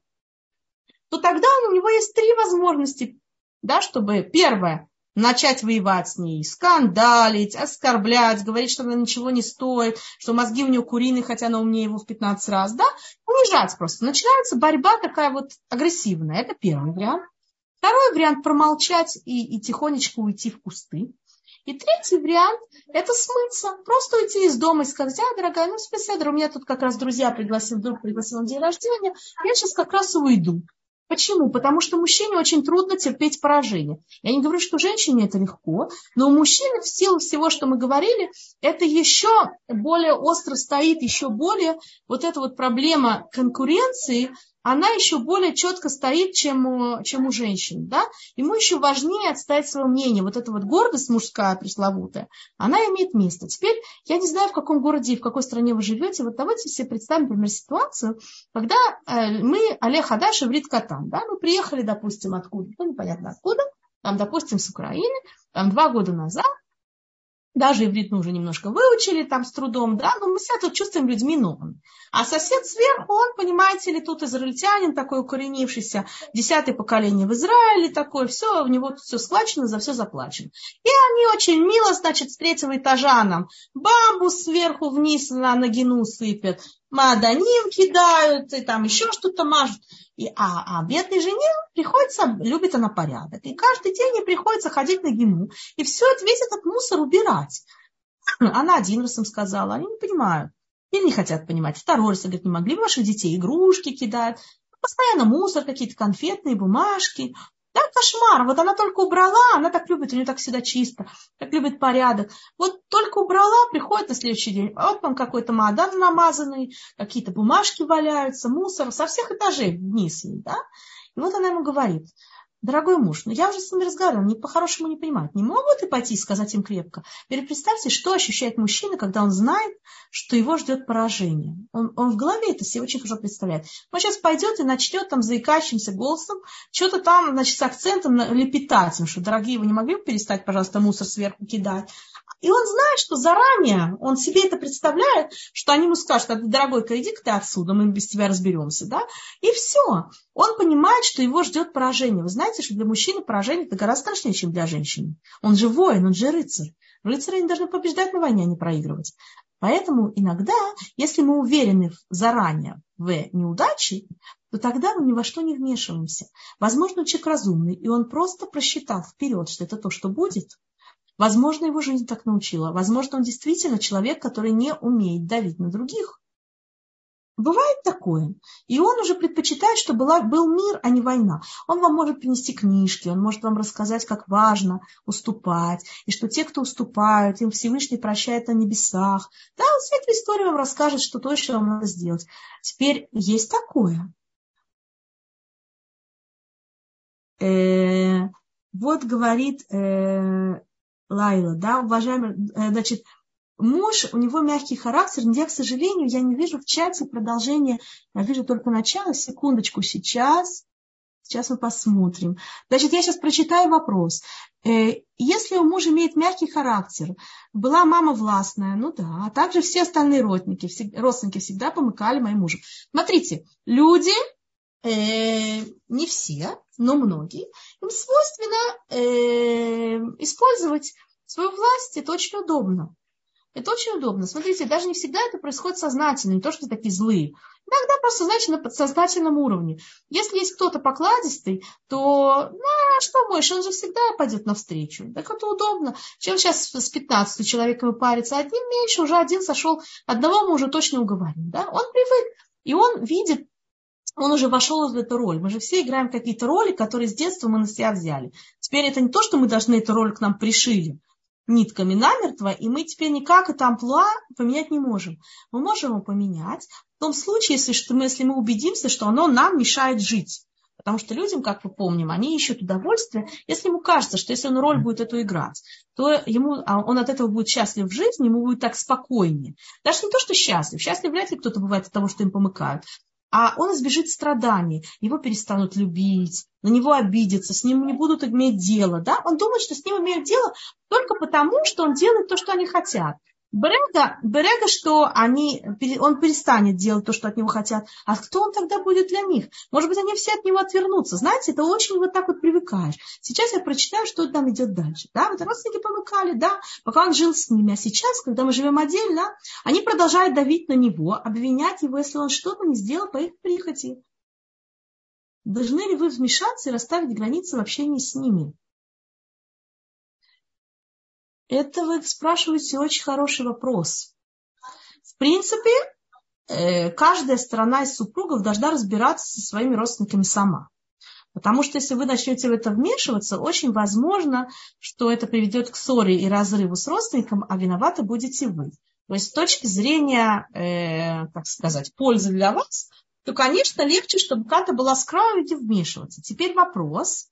то тогда у него есть три возможности, да, чтобы первое, начать воевать с ней, скандалить, оскорблять, говорить, что она ничего не стоит, что мозги у нее куриные, хотя она умнее его в пятнадцать раз, да, унижать просто. Начинается борьба такая вот агрессивная. Это первый вариант. Второй вариант – промолчать и, и тихонечко уйти в кусты. И третий вариант – это смыться, просто уйти из дома и сказать: а, дорогая, ну, спасибо, у меня тут как раз друзья пригласил, вдруг пригласил на день рождения, я сейчас как раз уйду. Почему? Потому что мужчине очень трудно терпеть поражение. Я не говорю, что женщине это легко, но у мужчины в силу всего, что мы говорили, это еще более остро стоит, еще более вот эта вот проблема конкуренции, она еще более четко стоит, чем у, чем у женщин. Да? Ему еще важнее отстоять свое мнение. Вот эта вот гордость мужская пресловутая, она имеет место. Теперь я не знаю, в каком городе и в какой стране вы живете. Вот давайте себе представим, например, ситуацию, когда э, мы, Олег Хадаш, иврит Катан, да, мы приехали, допустим, откуда, ну, непонятно откуда, там, допустим, с Украины, там, два года назад, даже иврит мы уже немножко выучили там с трудом, да, но мы себя тут чувствуем людьми новыми. А сосед сверху, он, понимаете ли, тут израильтянин такой укоренившийся, десятое поколение в Израиле такой, все, у него тут все схвачено, за все заплачено. И они очень мило, значит, с третьего этажа нам бамбу сверху вниз на нагину сыпят, мааданим кидают, и там еще что-то мажут. И, а, а бедной жене приходится, любит она порядок. И каждый день ей приходится ходить на гину. И все, весь этот мусор убирать. Она один раз им сказала, они не понимают. Или не хотят понимать. Второй раз, говорит, не могли бы ваших детей игрушки кидать. Постоянно мусор, какие-то конфетные бумажки. Да, кошмар. Вот она только убрала, она так любит, у нее так всегда чисто, так любит порядок. Вот только убрала, приходит на следующий день, вот там какой-то маадан намазанный, какие-то бумажки валяются, мусор со всех этажей вниз. Да? И вот она ему говорит: дорогой муж, ну я уже с ними разговаривала, они по-хорошему не понимают. Не могут и пойти и сказать им крепко. Теперь представьте, что ощущает мужчина, когда он знает, что его ждет поражение. Он, он в голове это себе очень хорошо представляет. Он сейчас пойдет и начнет там заикающимся голосом что-то там, значит, с акцентом лепетать им, что, дорогие, вы не могли бы перестать, пожалуйста, мусор сверху кидать? И он знает, что заранее, он себе это представляет, что они ему скажут: а, дорогой-ка, иди-ка ты отсюда, мы без тебя разберемся. Да? И все. Он понимает, что его ждет поражение. Вы знаете, что для мужчины поражение это гораздо страшнее, чем для женщины. Он же воин, он же рыцарь. Рыцари не должны побеждать на войне, а не проигрывать. Поэтому иногда, если мы уверены заранее в неудаче, то тогда мы ни во что не вмешиваемся. Возможно, человек разумный, и он просто просчитал вперед, что это то, что будет. Возможно, его жизнь так научила. Возможно, он действительно человек, который не умеет давить на других. Бывает такое. И он уже предпочитает, чтобы была, был мир, а не война. Он вам может принести книжки, он может вам рассказать, как важно уступать, и что те, кто уступают, им Всевышний прощает на небесах. Да, он всю эту историю вам расскажет, что точно вам надо сделать. Теперь есть такое. Э-э- вот говорит э- Лайла, да, уважаемый, э- значит, муж, у него мягкий характер, но я, к сожалению, я не вижу в чате продолжения, я вижу только начало, секундочку, сейчас, сейчас мы посмотрим. Значит, я сейчас прочитаю вопрос. Если у мужа имеет мягкий характер, была мама властная, ну да, а также все остальные родственники, родственники всегда помыкали моим мужем. Смотрите, люди, э, не все, но многие, им свойственно э, использовать свою власть, это очень удобно. Это очень удобно. Смотрите, даже не всегда это происходит сознательно, не то, что такие злые. Иногда просто, значит, на подсознательном уровне. Если есть кто-то покладистый, то, ну, что мой, он же всегда пойдет навстречу. Так это удобно. Чем сейчас с пятнадцатью человеками париться, один меньше, уже один сошел, одного мы уже точно уговорим. Да? Он привык, и он видит, он уже вошел в эту роль. Мы же все играем какие-то роли, которые с детства мы на себя взяли. Теперь это не то, что мы должны эту роль к нам пришили нитками намертво, и мы теперь никак это амплуа поменять не можем. Мы можем его поменять в том случае, если, что мы, если мы убедимся, что оно нам мешает жить. Потому что людям, как мы помним, они ищут удовольствие, если ему кажется, что если он роль будет эту играть, то ему, он от этого будет счастлив в жизни, ему будет так спокойнее. Даже не то, что счастлив. Счастлив вряд ли кто-то бывает от того, что им помыкают. А он избежит страданий, его перестанут любить, на него обидятся, с ним не будут иметь дело. Да? Он думает, что с ним имеют дело только потому, что он делает то, что они хотят. Берега, берега, что они, он перестанет делать то, что от него хотят. А кто он тогда будет для них? Может быть, они все от него отвернутся. Знаете, это очень вот так вот привыкаешь. Сейчас я прочитаю, что там идет дальше. Да? Вот родственники помыкали, да, пока он жил с ними. А сейчас, когда мы живем отдельно, они продолжают давить на него, обвинять его, если он что-то не сделал по их прихоти. Должны ли вы вмешаться и расставить границы в общении с ними? Это вы спрашиваете очень хороший вопрос. В принципе, каждая сторона из супругов должна разбираться со своими родственниками сама. Потому что если вы начнете в это вмешиваться, очень возможно, что это приведет к ссоре и разрыву с родственником, а виноваты будете вы. То есть с точки зрения, э, так сказать, пользы для вас, то, конечно, легче, чтобы Ката была с краю и вмешиваться. Теперь вопрос.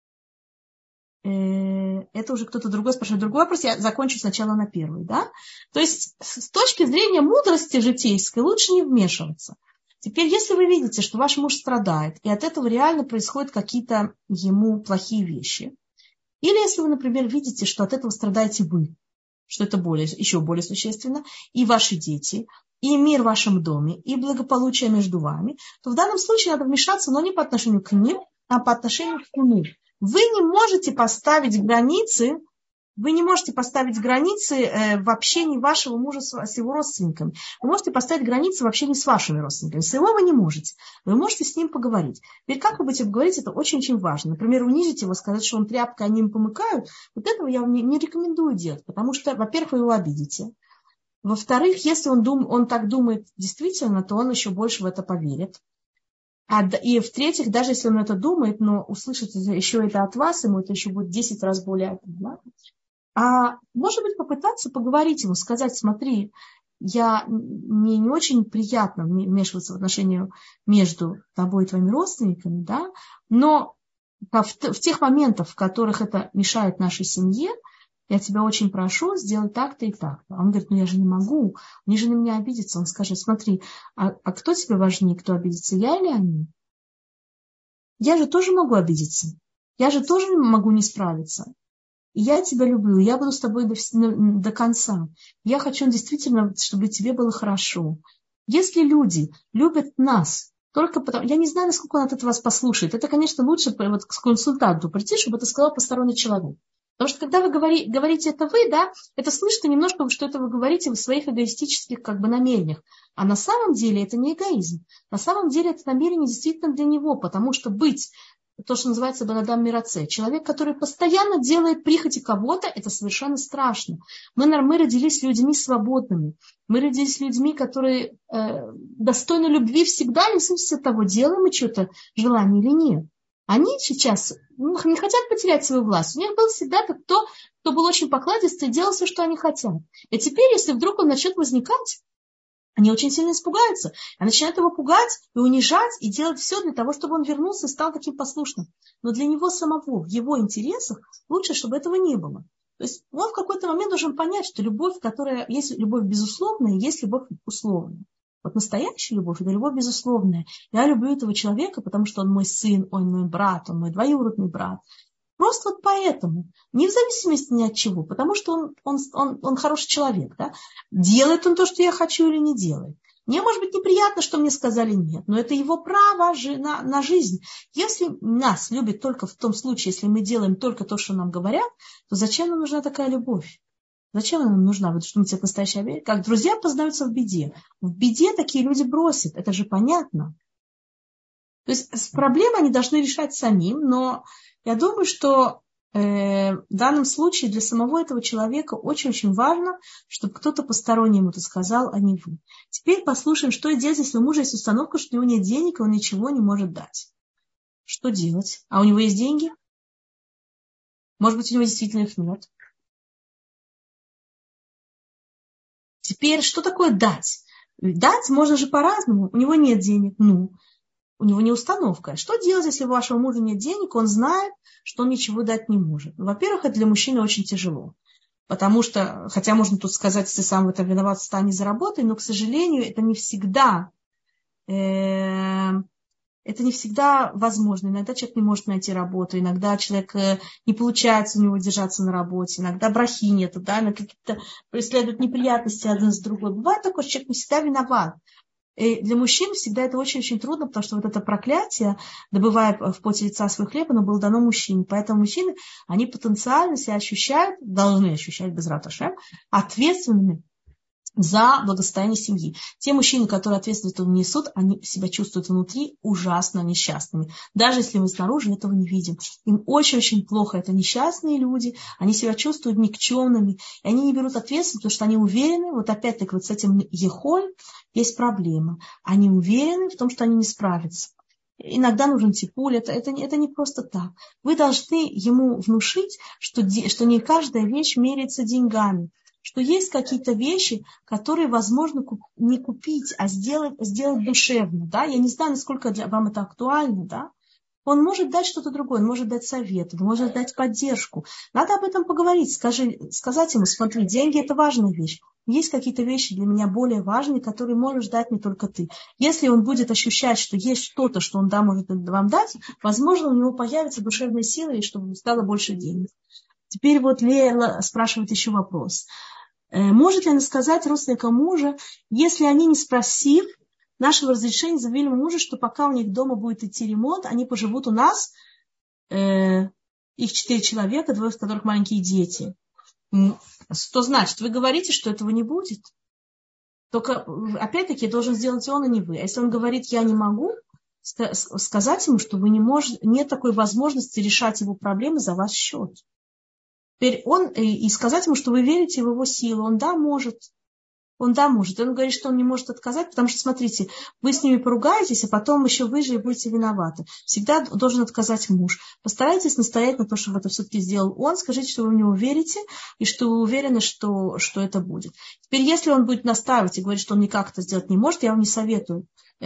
Это уже кто-то другой спрашивает другой вопрос, я закончу сначала на первый, да? То есть с точки зрения мудрости житейской лучше не вмешиваться. Теперь, если вы видите, что ваш муж страдает, и от этого реально происходят какие-то ему плохие вещи, или если вы, например, видите, что от этого страдаете вы, что это более, еще более существенно, и ваши дети, и мир в вашем доме, и благополучие между вами, то в данном случае надо вмешаться, но не по отношению к ним, а по отношению к нему. Вы не можете поставить границы, вы не можете поставить границы в общении вашего мужа с его родственниками. Вы можете поставить границы в общении с вашими родственниками. С его вы не можете. Вы можете с ним поговорить. Теперь как вы будете говорить, это очень-очень важно. Например, унизить его, сказать, что он тряпка, они им помыкают. Вот этого я вам не, не рекомендую делать, потому что, во-первых, вы его обидите. Во-вторых, если он, дум, он так думает действительно, то он еще больше в это поверит. А, и в-третьих, даже если он это думает, но услышит еще это от вас, ему это еще будет десять раз более обидно. А может быть, попытаться поговорить ему, сказать, смотри, я, мне не очень приятно вмешиваться в отношения между тобой и твоими родственниками, да, но в, в тех моментах, в которых это мешает нашей семье, я тебя очень прошу сделать так-то и так-то. Он говорит, ну я же не могу, они же на меня обидятся. Он скажет, смотри, а, а кто тебе важнее, кто обидится, я или они? Я же тоже могу обидеться. Я же тоже могу не справиться. И я тебя люблю, я буду с тобой до, до конца. Я хочу действительно, чтобы тебе было хорошо. Если люди любят нас, только потому, я не знаю, насколько он от этого вас послушает. Это, конечно, лучше вот к консультанту прийти, чтобы это сказал посторонний человек. Потому что когда вы говори, говорите это вы, да, это слышно немножко, что это вы говорите в своих эгоистических как бы намерениях. А на самом деле это не эгоизм. На самом деле это намерение действительно для него, потому что быть, то, что называется Бен-Адам Мираце, человек, который постоянно делает прихоти кого-то, это совершенно страшно. Мы, мы родились людьми свободными. Мы родились людьми, которые э, достойны любви всегда, не в зависимости от того, делаем мы что-то желание или нет. Они сейчас ну, не хотят потерять свою власть. У них был всегда кто, кто был очень покладистый и делал все, что они хотят. И теперь, если вдруг он начнет возникать, они очень сильно испугаются. И начинают его пугать и унижать, и делать все для того, чтобы он вернулся и стал таким послушным. Но для него самого, в его интересах, лучше, чтобы этого не было. То есть он в какой-то момент должен понять, что любовь, которая есть любовь безусловная, есть любовь условная. Вот настоящая любовь – это любовь безусловная. Я люблю этого человека, потому что он мой сын, он мой брат, он мой двоюродный брат. Просто вот поэтому, не в зависимости ни от чего, потому что он, он, он, он хороший человек. Да? Делает он то, что я хочу, или не делает. Мне, может быть, неприятно, что мне сказали нет, но это его право на, на жизнь. Если нас любят только в том случае, если мы делаем только то, что нам говорят, то зачем нам нужна такая любовь? Зачем она нам нужна? Вы думаете, это настоящая вещь? Как друзья познаются в беде. В беде такие люди бросят. Это же понятно. То есть проблемы они должны решать самим, но я думаю, что э, в данном случае для самого этого человека очень-очень важно, чтобы кто-то посторонний ему это сказал, а не вы. Теперь послушаем, что делать, если у мужа есть установка, что у него нет денег, и он ничего не может дать. Что делать? А у него есть деньги? Может быть, у него действительно их нет. Теперь, что такое дать? Дать можно же по-разному. У него нет денег. Ну, у него не установка. Что делать, если у вашего мужа нет денег, он знает, что он ничего дать не может? Во-первых, это для мужчины очень тяжело. Потому что, хотя можно тут сказать, если сам в этом виноват, встань и заработай, но, к сожалению, это не всегда... Э- Это не всегда возможно. Иногда человек не может найти работу, иногда человек не получается у него держаться на работе, иногда брахи нету, да, на какие-то преследуют неприятности один с другой. Бывает такое, что человек не всегда виноват. И для мужчин всегда это очень-очень трудно, потому что вот это проклятие, добывая в поте лица свой хлеб, оно было дано мужчине. Поэтому мужчины, они потенциально себя ощущают, должны ощущать без раташем, ответственными за благосостояние семьи. Те мужчины, которые ответственность несут, они себя чувствуют внутри ужасно несчастными. Даже если мы снаружи этого не видим. Им очень-очень плохо. Это несчастные люди, они себя чувствуют никчемными. И они не берут ответственность, потому что они уверены, вот опять-таки вот с этим ехоль есть проблема. Они уверены в том, что они не справятся. Иногда нужен типуль, это, это, это не просто так. Вы должны ему внушить, что, что не каждая вещь меряется деньгами. Что есть какие-то вещи, которые возможно не купить, а сделать, сделать душевно. Да? Я не знаю, насколько для вам это актуально. Да? Он может дать что-то другое, он может дать совет, он может дать поддержку. Надо об этом поговорить, скажи, сказать ему, смотри, деньги – это важная вещь. Есть какие-то вещи для меня более важные, которые можешь дать не только ты. Если он будет ощущать, что есть что-то, что он да, может вам дать, возможно, у него появится душевная сила, и чтобы стало больше денег. Теперь вот Лея спрашивает еще вопрос. Может ли она сказать родственникам мужа, если они, не спросив нашего разрешения, заявили мужу, что пока у них дома будет идти ремонт, они поживут у нас, э, их четыре человека, двое из которых маленькие дети. Что значит? Вы говорите, что этого не будет? Только, опять-таки, должен сделать он, а не вы. А если он говорит, я не могу, сказать ему, что вы не можете, нет такой возможности решать его проблемы за ваш счет. Теперь он, и сказать ему, что вы верите в его силу, он да, может. Он да, может. Он говорит, что он не может отказать, потому что, смотрите, вы с ними поругаетесь, а потом еще вы же и будете виноваты. Всегда должен отказать муж. Постарайтесь настоять на то, чтобы это все-таки сделал он. Скажите, что вы в него верите, и что вы уверены, что, что это будет. Теперь, если он будет настаивать и говорить, что он никак это сделать не может, я вам не советую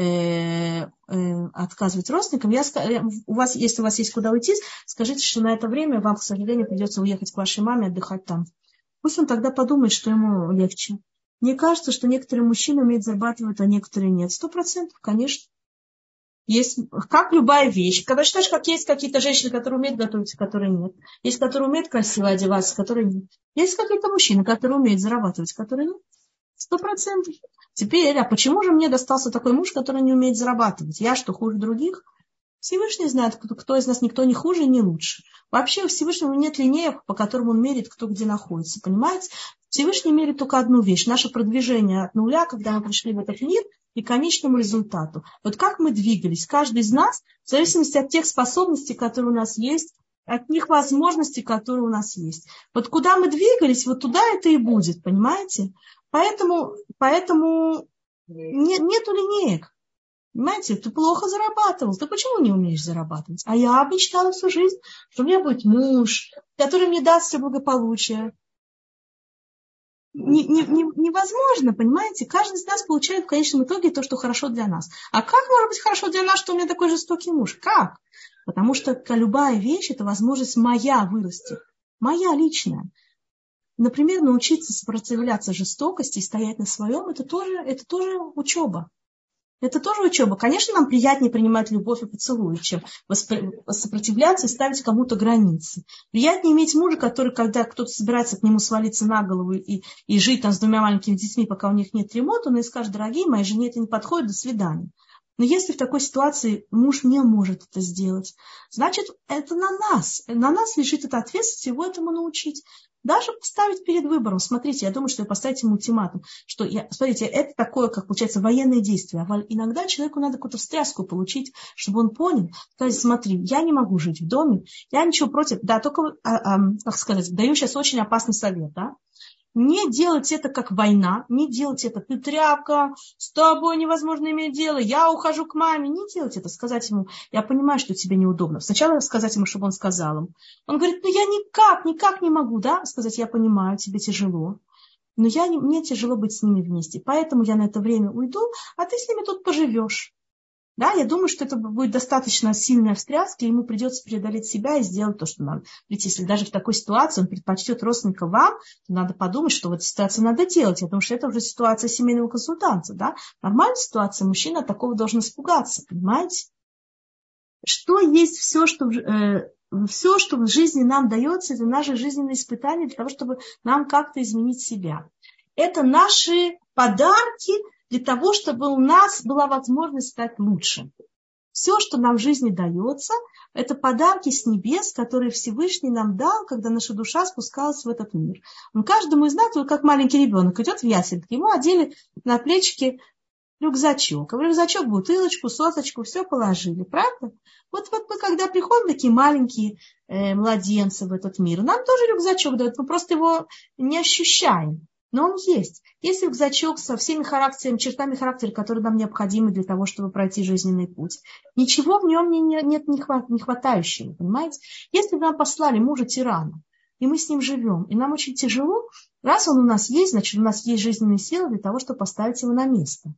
э, э, отказывать родственникам. Я, у вас, если у вас есть куда уйти, скажите, что на это время вам, к сожалению, придется уехать к вашей маме, отдыхать там. Пусть он тогда подумает, что ему легче. Мне кажется, что некоторые мужчины умеют зарабатывать, а некоторые нет. Сто процентов, конечно. Есть, как любая вещь. Когда считаешь, как есть какие-то женщины, которые умеют готовить, а которые нет. Есть, которые умеют красиво одеваться, которые нет. Есть какие-то мужчины, которые умеют зарабатывать, которые нет. Сто процентов. Теперь, а почему же мне достался такой муж, который не умеет зарабатывать? Я что, хуже других? Всевышний знает, кто, кто из нас, никто не хуже и не лучше. Вообще у Всевышнего нет линеек, по которым он мерит, кто где находится. Понимаете? Всевышний мерит только одну вещь. Наше продвижение от нуля, когда мы пришли в этот мир, и к конечному результату. Вот как мы двигались. Каждый из нас, в зависимости от тех способностей, которые у нас есть, от них возможностей, которые у нас есть. Вот куда мы двигались, вот туда это и будет. Понимаете? Поэтому, поэтому нет, нету линеек. Понимаете, ты плохо зарабатывал. Ты почему не умеешь зарабатывать? А я мечтала всю жизнь, что у меня будет муж, который мне даст все благополучие. Не, не, не, невозможно, понимаете? Каждый из нас получает в конечном итоге то, что хорошо для нас. А как может быть хорошо для нас, что у меня такой жестокий муж? Как? Потому что любая вещь – это возможность моя вырасти. Моя личная. Например, научиться сопротивляться жестокости и стоять на своем – это тоже, это тоже учеба. Это тоже учеба. Конечно, нам приятнее принимать любовь и поцелуй, чем сопротивляться и ставить кому-то границы. Приятнее иметь мужа, который, когда кто-то собирается к нему свалиться на голову и, и жить там с двумя маленькими детьми, пока у них нет ремонта, он и скажет, дорогие мои, жене это не подходит, до свидания. Но если в такой ситуации муж не может это сделать, значит, это на нас. На нас лежит эта ответственность его этому научить. Даже поставить перед выбором. Смотрите, я думаю, что поставить ему ультиматум. Что я, смотрите, это такое, как получается, военное действие. А иногда человеку надо какую-то встряску получить, чтобы он понял. Сказать, смотри, я не могу жить в доме, я ничего против. Да, только, а, а, как сказать, даю сейчас очень опасный совет, да. Не делать это как война, не делать это, ты тряпка, с тобой невозможно иметь дело, я ухожу к маме. Не делать это, сказать ему, я понимаю, что тебе неудобно. Сначала сказать ему, чтобы он сказал им. Он говорит, ну я никак, никак не могу, да, сказать, я понимаю, тебе тяжело, но я, мне тяжело быть с ними вместе, поэтому я на это время уйду, а ты с ними тут поживешь. Да, я думаю, что это будет достаточно сильная встряска, и ему придется преодолеть себя и сделать то, что надо. Ведь если даже в такой ситуации он предпочтет родственника вам, то надо подумать, что в этой ситуации надо делать, потому что это уже ситуация семейного консультанта. Да? Нормальная ситуация, мужчина от такого должен испугаться, понимаете? Что есть все, что, э, все, что в жизни нам дается, это наши жизненные испытания для того, чтобы нам как-то изменить себя. Это наши подарки, для того, чтобы у нас была возможность стать лучше. Все, что нам в жизни дается, это подарки с небес, которые Всевышний нам дал, когда наша душа спускалась в этот мир. Он каждому из нас, как маленький ребенок, идет в ясельке, ему одели на плечики рюкзачок. А в рюкзачок бутылочку, соточку, все положили, правда? Вот, вот мы, когда приходим, такие маленькие э, младенцы в этот мир, нам тоже рюкзачок дают, мы просто его не ощущаем. Но он есть. Есть рюкзачок со всеми характерами, чертами характера, которые нам необходимы для того, чтобы пройти жизненный путь. Ничего в нем не, не, нет не, хват, не хватающего, понимаете? Если нам послали мужа-тирана, и мы с ним живем, и нам очень тяжело, раз он у нас есть, значит, у нас есть жизненные силы для того, чтобы поставить его на место.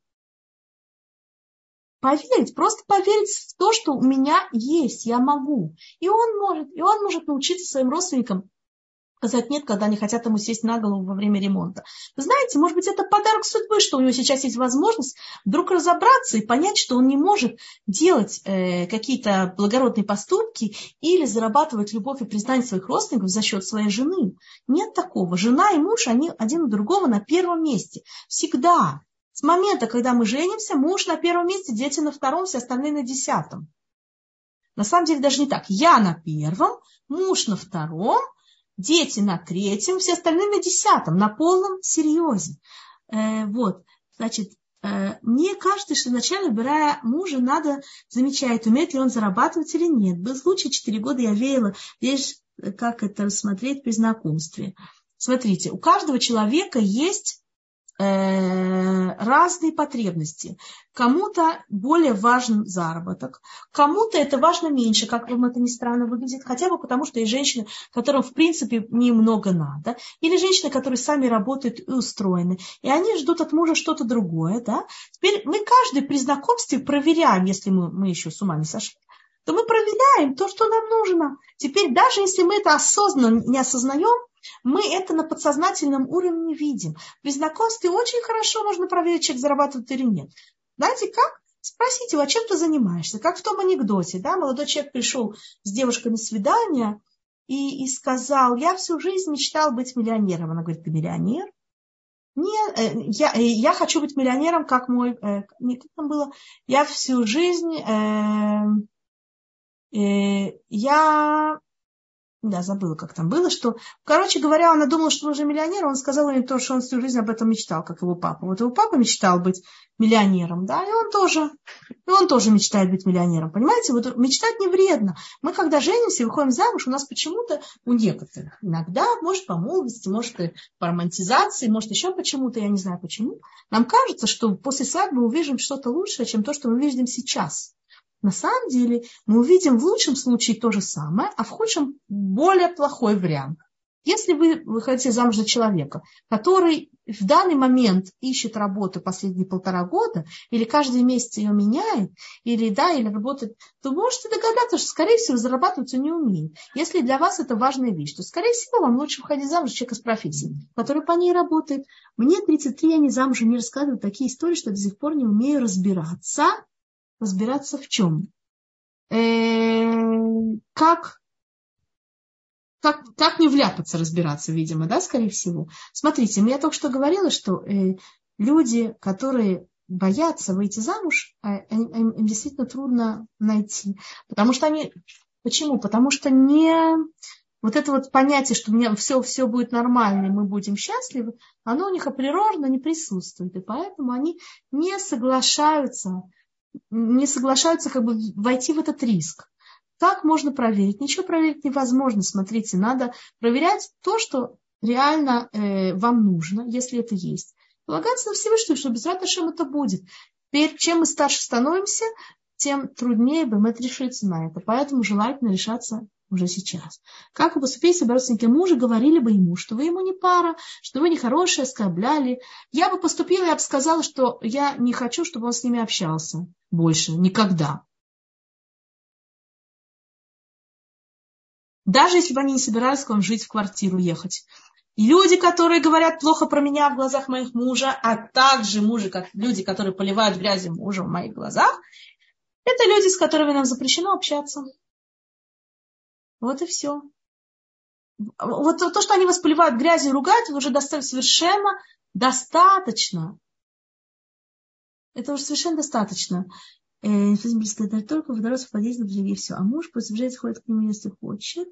Поверить, просто поверить в то, что у меня есть, я могу. И он может, и он может научиться своим родственникам сказать нет, когда они хотят ему сесть на голову во время ремонта. Вы знаете, может быть, это подарок судьбы, что у него сейчас есть возможность вдруг разобраться и понять, что он не может делать э, какие-то благородные поступки или зарабатывать любовь и признание своих родственников за счет своей жены. Нет такого. Жена и муж, они один у другого на первом месте. Всегда. С момента, когда мы женимся, муж на первом месте, дети на втором, все остальные на десятом. На самом деле даже не так. Я на первом, муж на втором, дети на третьем, все остальные на десятом, на полном серьезе. Э, вот, значит, э, мне кажется, что вначале, выбирая мужа, надо замечать, умеет ли он зарабатывать или нет. Был случай, четыре года я веяла, видишь, как это рассмотреть при знакомстве. Смотрите, у каждого человека есть разные потребности. Кому-то более важен заработок, кому-то это важно меньше, как вам это ни странно выглядит, хотя бы потому, что есть женщины, которым в принципе немного надо, или женщины, которые сами работают и устроены, и они ждут от мужа что-то другое. Да? Теперь мы каждый при знакомстве проверяем, если мы, мы еще с ума не сошли, то мы проверяем то, что нам нужно. Теперь даже если мы это осознанно не осознаем, мы это на подсознательном уровне видим. При знакомстве очень хорошо можно проверить, человек зарабатывает или нет. Знаете как? Спросите его, а чем ты занимаешься? Как в том анекдоте. Да? Молодой человек пришел с девушкой на свидание и, и сказал, я всю жизнь мечтал быть миллионером. Она говорит, ты миллионер? Нет, э, я, э, я хочу быть миллионером, как мой... Э, не, как там было? Я всю жизнь... Э, э, я... Да, забыла, как там было, что, короче говоря, она думала, что он уже миллионер, он сказал ей то, что он всю жизнь об этом мечтал, как его папа. Вот его папа мечтал быть миллионером, да, и он тоже, и он тоже мечтает быть миллионером, понимаете? Вот мечтать не вредно. Мы, когда женимся, выходим замуж, у нас почему-то, у некоторых, иногда, может, по молодости, может, и по романтизации, может, еще почему-то, я не знаю почему, нам кажется, что после свадьбы мы увидим что-то лучшее, чем то, что мы видим сейчас. На самом деле мы увидим в лучшем случае то же самое, а в худшем более плохой вариант. Если вы выходите замуж за человека, который в данный момент ищет работу последние полтора года, или каждый месяц ее меняет, или, да, или работает, то можете догадаться, что, скорее всего, зарабатывать он не умеет. Если для вас это важная вещь, то, скорее всего, вам лучше выходить замуж за человека с профессией, который по ней работает. Мне тридцать три, я не замужем, не рассказываю такие истории, что до сих пор не умею разбираться. Разбираться в чем? Э-э- как, как, как не вляпаться, разбираться, видимо, да, скорее всего. Смотрите, я только что говорила, что э, люди, которые боятся выйти замуж, а им, им действительно трудно найти. Потому что они... Почему? Потому что не... Вот это вот понятие, что у меня все, все будет нормально, и мы будем счастливы, оно у них априорно не присутствует. И поэтому они не соглашаются, не соглашаются как бы войти в этот риск. Как можно проверить? Ничего проверить невозможно. Смотрите, надо проверять то, что реально э, вам нужно, если это есть. Полагаться на Всевышнего, что без Раташем это будет. Теперь, чем мы старше становимся, тем труднее Бемет решиться на это. Поэтому желательно решаться уже сейчас. Как вы поступили, если бы родственники мужа говорили бы ему, что вы ему не пара, что вы нехорошие, оскорбляли. Я бы поступила, я бы сказала, что я не хочу, чтобы он с ними общался больше, никогда. Даже если бы они не собирались к вам жить в квартиру, ехать. И люди, которые говорят плохо про меня в глазах моих мужа, а также мужи, как люди, которые поливают грязью мужа в моих глазах, это люди, с которыми нам запрещено общаться. Вот и все. Вот то, что они вас поливают грязью и ругают, уже достаточно, совершенно достаточно. Это уже совершенно достаточно. Только водород в подъезде, и все. А муж пусть обижается, ходит к нему, если хочет.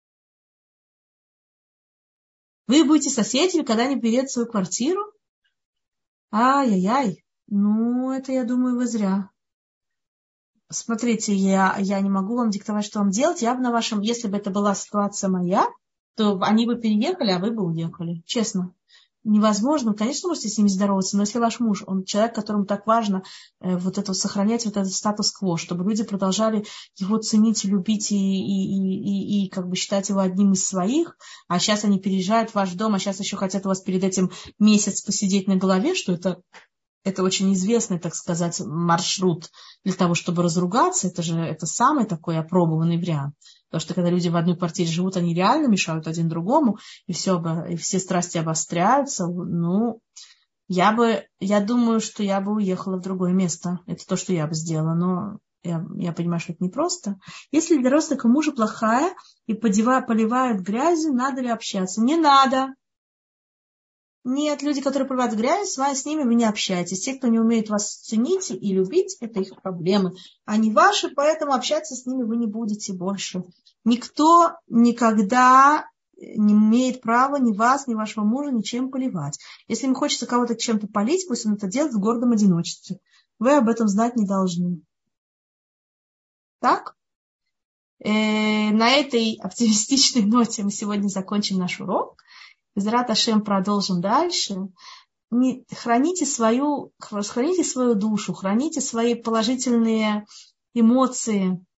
Вы будете соседями, когда они переедут в свою квартиру? Ай-яй-яй. Ну, это, я думаю, вы зря. Смотрите, я, я не могу вам диктовать, что вам делать. Я бы на вашем, если бы это была ситуация моя, то они бы переехали, а вы бы уехали. Честно. Невозможно. Конечно, можете с ними здороваться, но если ваш муж, он человек, которому так важно э, вот это, сохранять вот этот статус-кво, чтобы люди продолжали его ценить, любить и, и, и, и, и как бы считать его одним из своих, а сейчас они переезжают в ваш дом, а сейчас еще хотят у вас перед этим месяц посидеть на голове, что это, это очень известный, так сказать, маршрут для того, чтобы разругаться. Это же это самый такой опробованный вариант. Потому что когда люди в одной квартире живут, они реально мешают один другому, и, все, и все страсти обостряются. Ну, я бы, я думаю, что я бы уехала в другое место. Это то, что я бы сделала. Но я, я понимаю, что это непросто. Если для родственника мужа плохая и подевая, поливают грязью, надо ли общаться? Не надо. Нет, люди, которые поливают грязь, с вами, с ними вы не общаетесь. Те, кто не умеет вас ценить и любить, это их проблемы, а не ваши, поэтому общаться с ними вы не будете больше. Никто никогда не имеет права ни вас, ни вашего мужа ничем поливать. Если ему хочется кого-то чем-то полить, пусть он это делает в гордом одиночестве. Вы об этом знать не должны. Так? Э, на этой оптимистичной ноте мы сегодня закончим наш урок. Безрат Ашем продолжим дальше. Не, храните, свою, храните свою душу, храните свои положительные эмоции